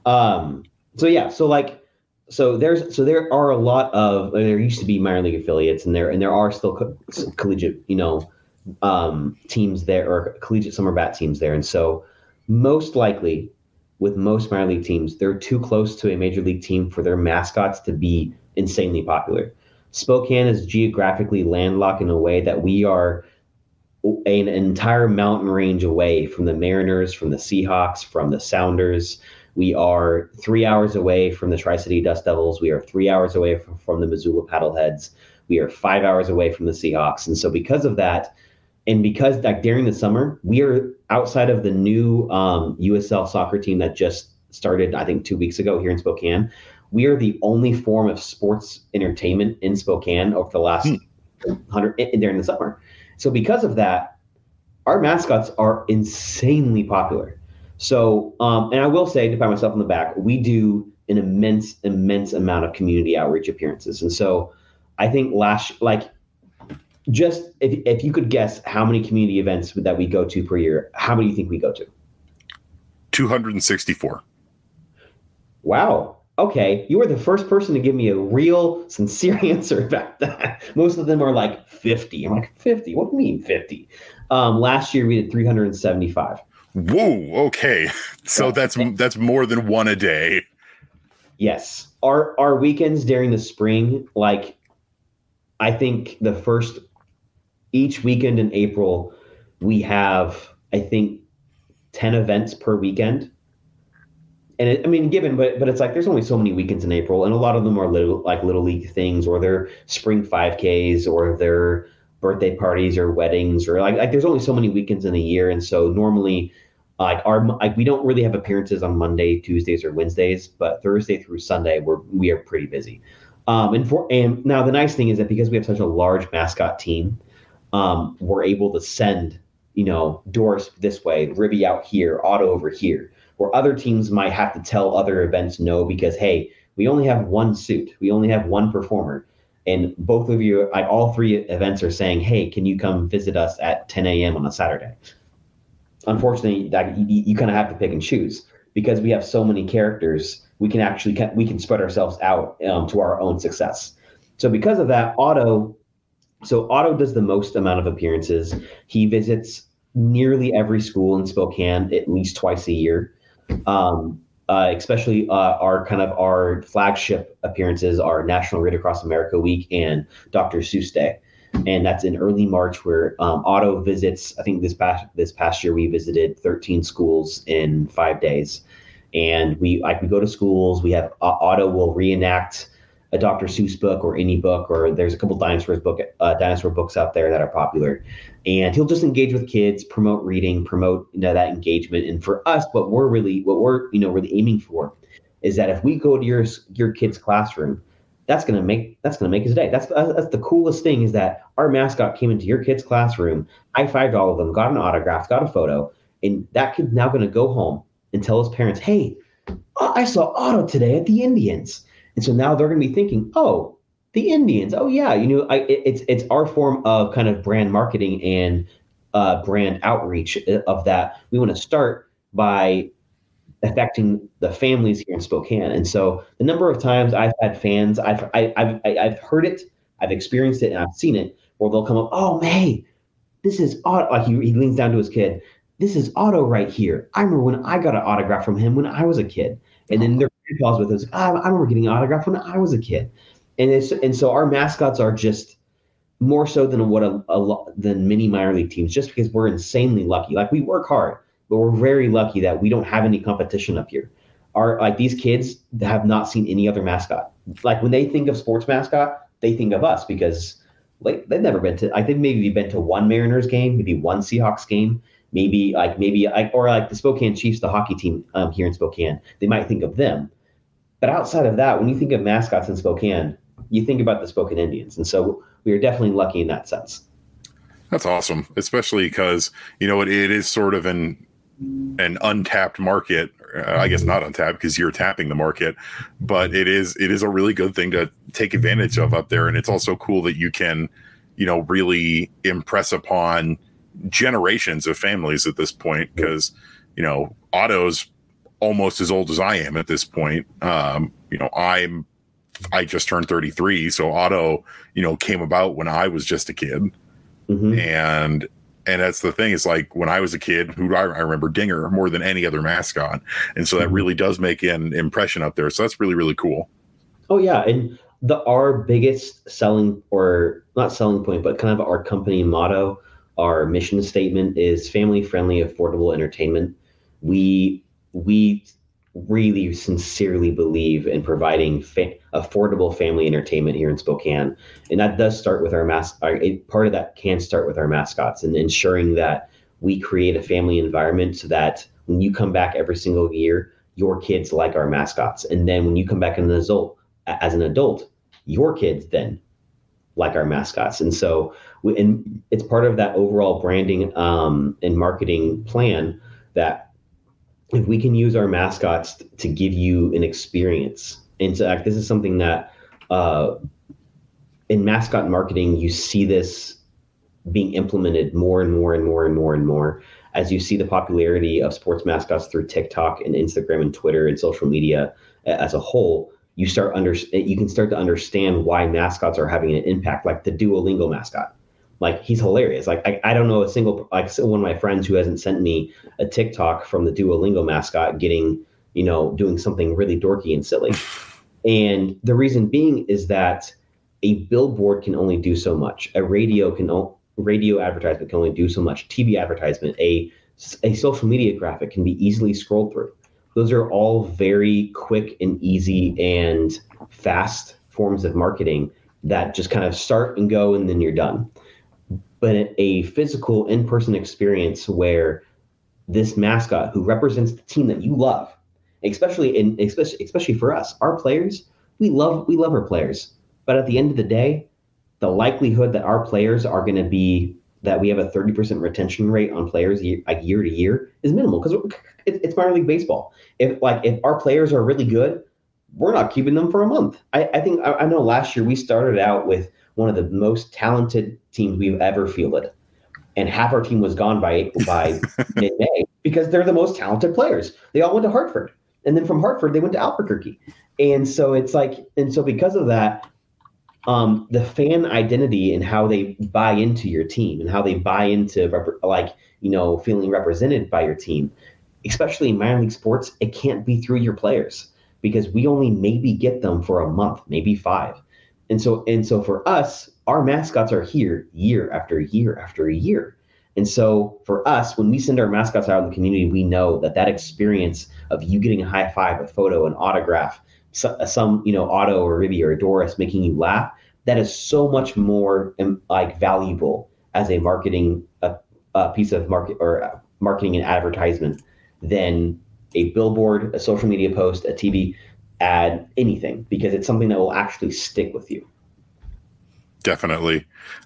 So there are a lot of, there used to be minor league affiliates, and there are still collegiate, teams there, or collegiate summer bat teams there. And so most likely with most minor league teams, they're too close to a major league team for their mascots to be insanely popular. Spokane is geographically landlocked in a way that we are an entire mountain range away from the Mariners, from the Seahawks, from the Sounders. We are 3 hours away from the Tri-City Dust Devils. We are 3 hours away from the Missoula Paddleheads. We are 5 hours away from the Seahawks. And so because of that, and because during the summer, we are outside of the new USL soccer team that just started, I think, 2 weeks ago here in Spokane. We are the only form of sports entertainment in Spokane over the last 100 during the summer. So because of that, our mascots are insanely popular. So, and I will say, to pat myself on the back, we do an immense amount of community outreach appearances. And so I think just if you could guess how many community events that we go to per year, how many do you think we go to? 264. Wow. Okay. You were the first person to give me a real sincere answer about that. Most of them are like 50. I'm like, 50? What do you mean 50? Last year we did 375. Whoa. Okay. So that's more than one a day. Yes. Our weekends during the spring, I think each weekend in April, we have, I think, 10 events per weekend. And but it's like, there's only so many weekends in April, and a lot of them are little league things, or they're spring 5Ks, or they're birthday parties or weddings, or like there's only so many weekends in a year. And so normally we don't really have appearances on Monday, Tuesdays, or Wednesdays, but Thursday through Sunday, we are pretty busy. And now the nice thing is that because we have such a large mascot team, we're able to send, Doris this way, Ribby out here, Otto over here, where other teams might have to tell other events no, because, hey, we only have one suit. We only have one performer. And both of you, all three events are saying, hey, can you come visit us at 10 a.m. on a Saturday? Unfortunately, you kind of have to pick and choose, because we have so many characters. We can spread ourselves out to our own success. So because of that, Otto does the most amount of appearances. He visits nearly every school in Spokane at least twice a year. Especially our flagship appearances are National Read Across America Week and Dr. Seuss Day. And that's in early March, where Otto visits. I think this past year we visited 13 schools in 5 days. And we go to schools. We have Otto will reenact a Dr. Seuss book or any book, or there's a couple dinosaur books out there that are popular. And he'll just engage with kids, promote reading, promote that engagement. And for us, what we're really aiming for is that if we go to your kid's classroom, that's gonna make his day. That's the coolest thing, is that our mascot came into your kid's classroom, high-fived all of them, got an autograph, got a photo, and that kid's now gonna go home and tell his parents, hey, I saw Otto today at the Indians. And so now they're going to be thinking, oh, the Indians. Oh, yeah. It's our form of kind of brand marketing and brand outreach of that. We want to start by affecting the families here in Spokane. And so the number of times I've had fans, I've heard it, I've experienced it, and I've seen it, where they'll come up, oh, hey, this is Otto. Like he leans down to his kid. This is Otto right here. I remember when I got an autograph from him when I was a kid. And then their calls with us, I remember getting an autograph when I was a kid. And so our mascots are just more so than than many minor league teams, just because we're insanely lucky. Like, we work hard, but we're very lucky that we don't have any competition up here. These kids have not seen any other mascot. Like, when they think of sports mascot, they think of us, because like they've never been to. I think maybe you've been to one Mariners game, maybe one Seahawks game, maybe the Spokane Chiefs, the hockey team here in Spokane. They might think of them, but outside of that, when you think of mascots in Spokane, you think about the Spokane Indians, and so we are definitely lucky in that sense. That's awesome, especially because it is sort of an untapped market. I guess not untapped because you're tapping the market, but it is a really good thing to take advantage of up there. And it's also cool that you can, really impress upon generations of families at this point, because, Otto's almost as old as I am at this point. I just turned 33. So Otto, came about when I was just a kid. Mm-hmm. And that's the thing. It's like when I was a kid, I remember Dinger more than any other mascot. And so that really does make an impression up there. So that's really, really cool. Oh, yeah. And our biggest selling, or not selling point, but kind of our company motto, our mission statement is family friendly, affordable entertainment. We really sincerely believe in providing affordable family entertainment here in Spokane. And that does start with part of that can start with our mascots, and ensuring that we create a family environment so that when you come back every single year, your kids like our mascots. And then when you come back as an adult, your kids then like our mascots. And so and it's part of that overall branding and marketing plan that if we can use our mascots to give you an experience. And so this is something that in mascot marketing, you see this being implemented more and more and more and more and more as you see the popularity of sports mascots through TikTok and Instagram and Twitter and social media as a whole. You can start to understand why mascots are having an impact, like the Duolingo mascot. Like, he's hilarious. Like, I don't know a single, like, one of my friends who hasn't sent me a TikTok from the Duolingo mascot getting, doing something really dorky and silly. And the reason being is that a billboard can only do so much. A radio advertisement can only do so much. TV advertisement, a social media graphic can be easily scrolled through. Those are all very quick and easy and fast forms of marketing that just kind of start and go, and then you're done. But a physical in-person experience where this mascot who represents the team that you love, especially for us, our players, we love our players. But at the end of the day, the likelihood that our players are going to be, that we have a 30% retention rate on players year to year is minimal, because it's minor league baseball. If our players are really good, we're not keeping them for a month. I know last year we started out with one of the most talented teams we've ever fielded, and half our team was gone by mid-May because they're the most talented players. They all went to Hartford, and then from Hartford they went to Albuquerque, and so because of that, the fan identity and how they buy into your team and how they buy into feeling represented by your team, especially in minor league sports, it can't be through your players, because we only maybe get them for a month, maybe 5. And so for us, our mascots are here year after year after year. And so for us, when we send our mascots out in the community, we know that experience of you getting a high five, a photo, an autograph, some Otto or Ribby or Doris making you laugh, that is so much more valuable as a marketing piece of marketing and advertisement than a billboard, a social media post, a TV ad, anything, because it's something that will actually stick with you. Definitely.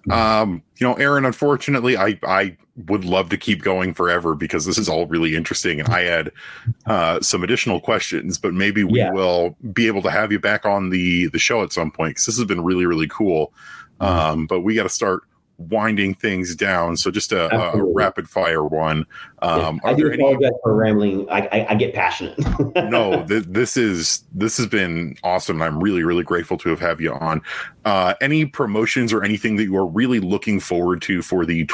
Aaron, unfortunately, I would love to keep going forever because this is all really interesting, and I had some additional questions, but maybe we will be able to have you back on the show at some point, because this has been really, really cool. But we got to start winding things down, so just a rapid fire one. I do apologize for rambling. I get passionate. No, this has been awesome, and I'm really, really grateful to have you on. Any promotions or anything that you are really looking forward to for the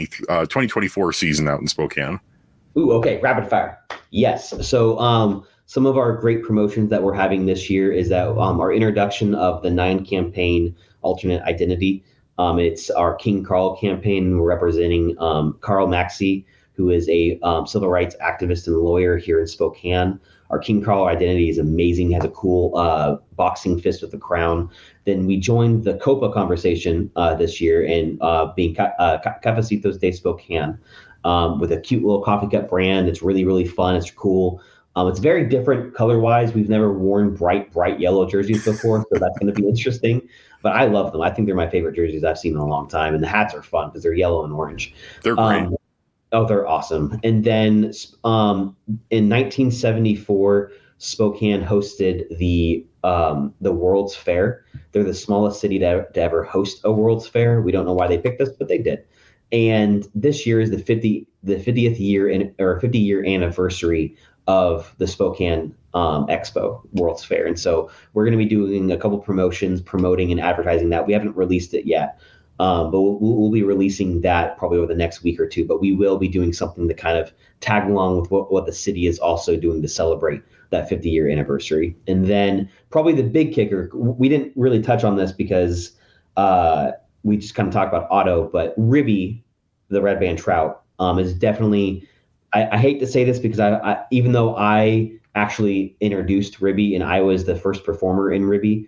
2024 season out in Spokane? Ooh, okay, rapid fire. Yes. So some of our great promotions that we're having this year is that our introduction of the 9 campaign alternate identity. It's our King Carl campaign. We're representing Carl Maxey, who is a civil rights activist and lawyer here in Spokane. Our King Carl identity is amazing, has a cool boxing fist with a crown. Then we joined the Copa conversation this year and being Cafecitos de Spokane with a cute little coffee cup brand. It's really, really fun. It's cool. It's very different color-wise. We've never worn bright yellow jerseys before, so that's going to be interesting. But I love them. I think they're my favorite jerseys I've seen in a long time. And the hats are fun because they're yellow and orange. They're great. They're awesome. And then in 1974, Spokane hosted the World's Fair. They're the smallest city to ever host a World's Fair. We don't know why they picked us, but they did. And this year is the 50th year or 50-year anniversary of the Spokane Expo World's Fair. And so we're going to be doing a couple promotions, promoting and advertising that. We haven't released it yet, but we'll be releasing that probably over the next week or two. But we will be doing something to kind of tag along with what the city is also doing to celebrate that 50-year anniversary. And then probably the big kicker, we didn't really touch on this because we just kind of talked about Otto, but Ribby, the red band trout, is definitely, I hate to say this because I even though I actually introduced Ribby and I was the first performer in Ribby,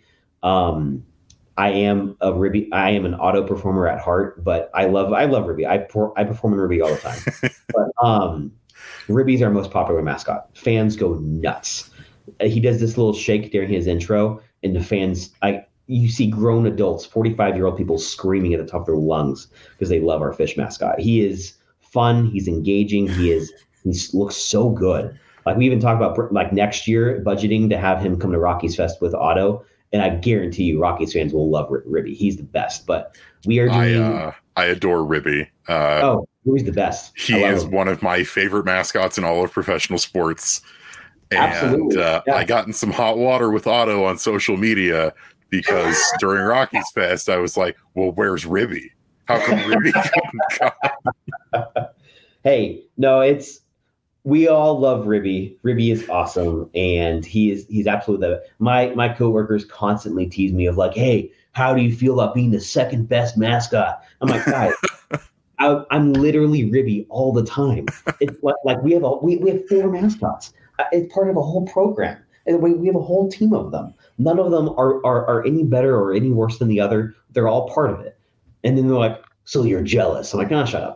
I am an Otto performer at heart, but I love Ribby. I perform in Ribby all the time. But Ribby's our most popular mascot. Fans go nuts. He does this little shake during his intro, and the fans, you see grown adults, 45-year-old people screaming at the top of their lungs because they love our fish mascot. He is fun. He's engaging. He looks so good. Like we even talked about like next year budgeting to have him come to Rockies Fest with Otto. And I guarantee you Rockies fans will love Ribby. He's the best, but we are doing. I adore Ribby. Ribby's the best. He is one of my favorite mascots in all of professional sports. And Absolutely. I got in some hot water with Otto on social media because during Rockies Fest, I was like, well, where's Ribby? How come Ribby couldn't come? Hey, no, we all love Ribby. Ribby is awesome, and he's absolutely my coworkers constantly tease me of like, hey, how do you feel about being the second best mascot? I'm like, guys, I'm literally Ribby all the time. It's like we have 4 mascots. It's part of a whole program, and we have a whole team of them. None of them are any better or any worse than the other. They're all part of it. And then they're like, so you're jealous. I'm like, oh, shut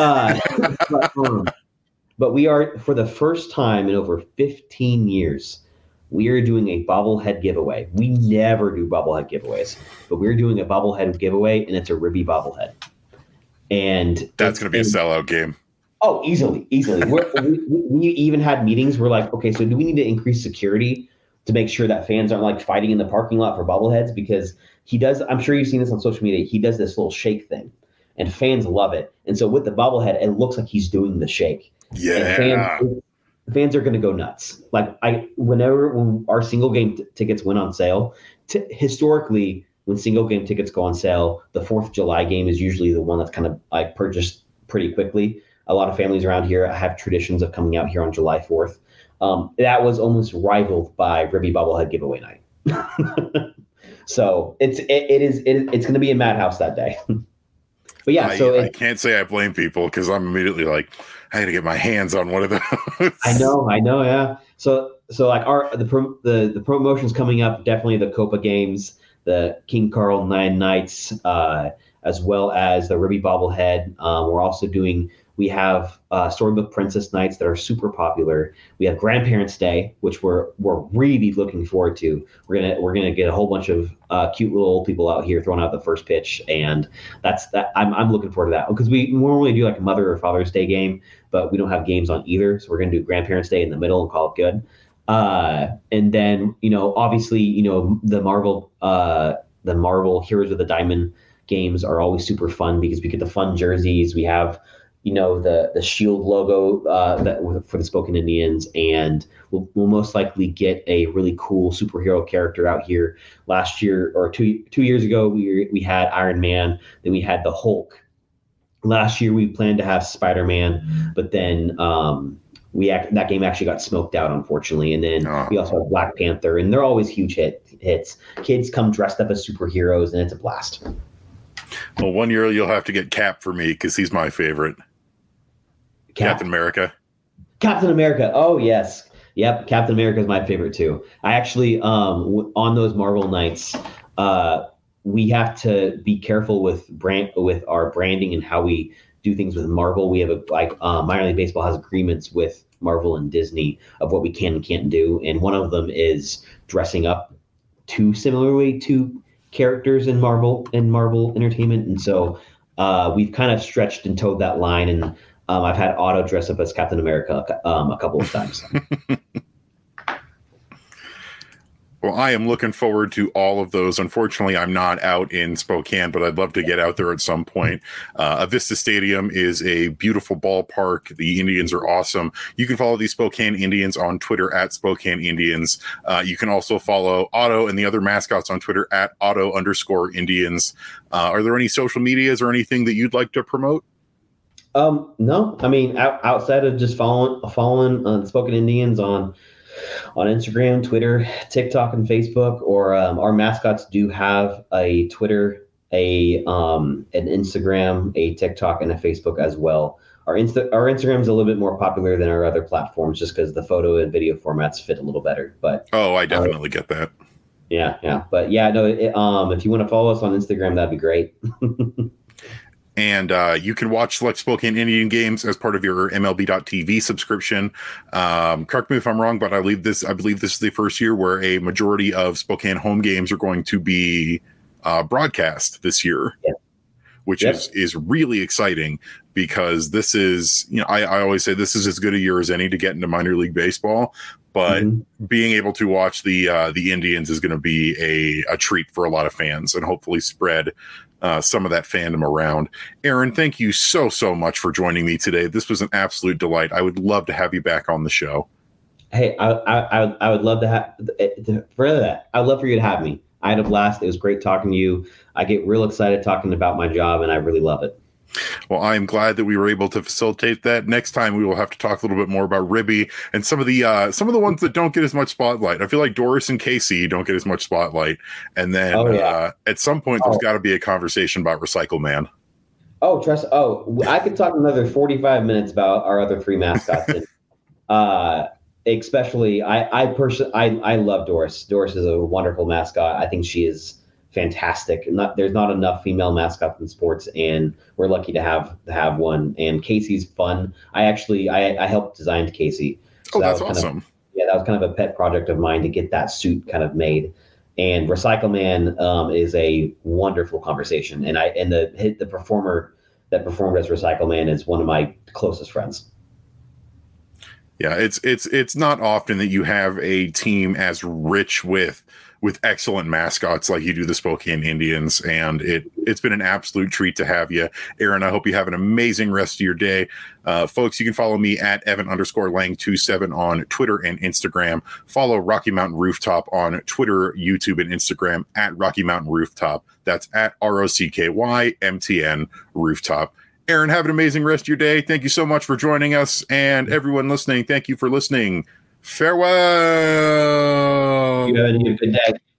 up. But we are, for the first time in over 15 years, we are doing a bobblehead giveaway. We never do bobblehead giveaways, but we're doing a bobblehead giveaway, and it's a Ribby bobblehead. And that's going to be a sellout game. Oh, easily. We even had meetings. We're like, okay, so do we need to increase security to make sure that fans aren't like fighting in the parking lot for bobbleheads? Because he does, I'm sure you've seen this on social media, he does this little shake thing, and fans love it. And so with the bobblehead, it looks like he's doing the shake. Yeah. Fans are going to go nuts. Like when our single game tickets went on sale, historically, when single game tickets go on sale, the 4th of July game is usually the one that's kind of like purchased pretty quickly. A lot of families around here have traditions of coming out here on July 4th. That was almost rivaled by Ribby bobblehead giveaway night. So it's going to be a madhouse that day. But yeah, I can't say I blame people because I'm immediately like, I got to get my hands on one of those. I know, yeah. So like the promotions coming up, definitely the Copa games, the King Carl 9 Nights, as well as the Ribby bobblehead. We're also we have Storybook Princess Nights that are super popular. We have Grandparents' Day, which we're really looking forward to. We're gonna get a whole bunch of cute little old people out here throwing out the first pitch, and that's that. I'm looking forward to that because we normally do like a Mother or Father's Day game, but we don't have games on either, so we're gonna do Grandparents' Day in the middle and call it good. And then obviously the Marvel Heroes of the Diamond games are always super fun because we get the fun jerseys. We have the shield logo for the Spokane Indians, and we'll most likely get a really cool superhero character out here. Last year or two years ago, we had Iron Man, then we had the Hulk. Last year we planned to have Spider-Man, but then that game actually got smoked out, unfortunately. And then we also have Black Panther, and they're always huge hits. Kids come dressed up as superheroes, and it's a blast. Well, one year you'll have to get Cap for me because he's my favorite. Captain America. Captain America. Oh yes. Yep. Captain America is my favorite too. I actually, on those Marvel nights, we have to be careful with our branding and how we do things with Marvel. We have minor league baseball has agreements with Marvel and Disney of what we can and can't do. And one of them is dressing up too similarly to characters in Marvel Entertainment. And so we've kind of stretched and towed that line. And I've had Otto dress up as Captain America a couple of times. Well, I am looking forward to all of those. Unfortunately, I'm not out in Spokane, but I'd love to get out there at some point. Avista Stadium is a beautiful ballpark. The Indians are awesome. You can follow the Spokane Indians on Twitter at Spokane Indians. You can also follow Otto and the other mascots on Twitter at Otto_Indians. Are there any social medias or anything that you'd like to promote? No, I mean, outside of just following Spokane Indians on Instagram, Twitter, TikTok, and Facebook, or our mascots do have a Twitter, an Instagram, a TikTok, and a Facebook as well. Our Instagram is a little bit more popular than our other platforms just because the photo and video formats fit a little better. But I definitely get that. Yeah. But yeah, no. If you want to follow us on Instagram, that'd be great. And you can watch select Spokane Indian games as part of your MLB.TV subscription. Correct me if I'm wrong, but I believe this is the first year where a majority of Spokane home games are going to be broadcast this year, which is really exciting because this is, I always say this is as good a year as any to get into minor league baseball. But being able to watch the Indians is going to be a treat for a lot of fans and hopefully spread some of that fandom around. Aaron, thank you so much for joining me today. This was an absolute delight. I would love to have you back on the show. Hey, I would love to have for that. I'd love for you to have me. I had a blast. It was great talking to you. I get real excited talking about my job, and I really love it. Well, I'm glad that we were able to facilitate that. Next time, we will have to talk a little bit more about Ribby and some of the ones that don't get as much spotlight. I feel like Doris and Casey don't get as much spotlight. And then at some point, there's got to be a conversation about Recycle Man. I could talk another 45 minutes about our other three mascots. Especially, I love Doris. Doris is a wonderful mascot. I think she is fantastic. There's not enough female mascots in sports, and we're lucky to have one. And Casey's fun. I helped design Casey. So that's awesome. That was kind of a pet project of mine to get that suit kind of made. And Recycle Man is a wonderful conversation. And the performer that performed as Recycle Man is one of my closest friends. Yeah, it's not often that you have a team as rich with excellent mascots like you do the Spokane Indians, and it's been an absolute treat to have you. Aaron, I hope you have an amazing rest of your day. Folks, you can follow me at Evan_Lang27 on Twitter and Instagram. Follow Rocky Mountain Rooftop on Twitter, YouTube, and Instagram at Rocky Mountain Rooftop. That's at ROCKYMTN Rooftop. Aaron, have an amazing rest of your day. Thank you so much for joining us, and everyone listening, thank you for listening. Farewell. You have a good day.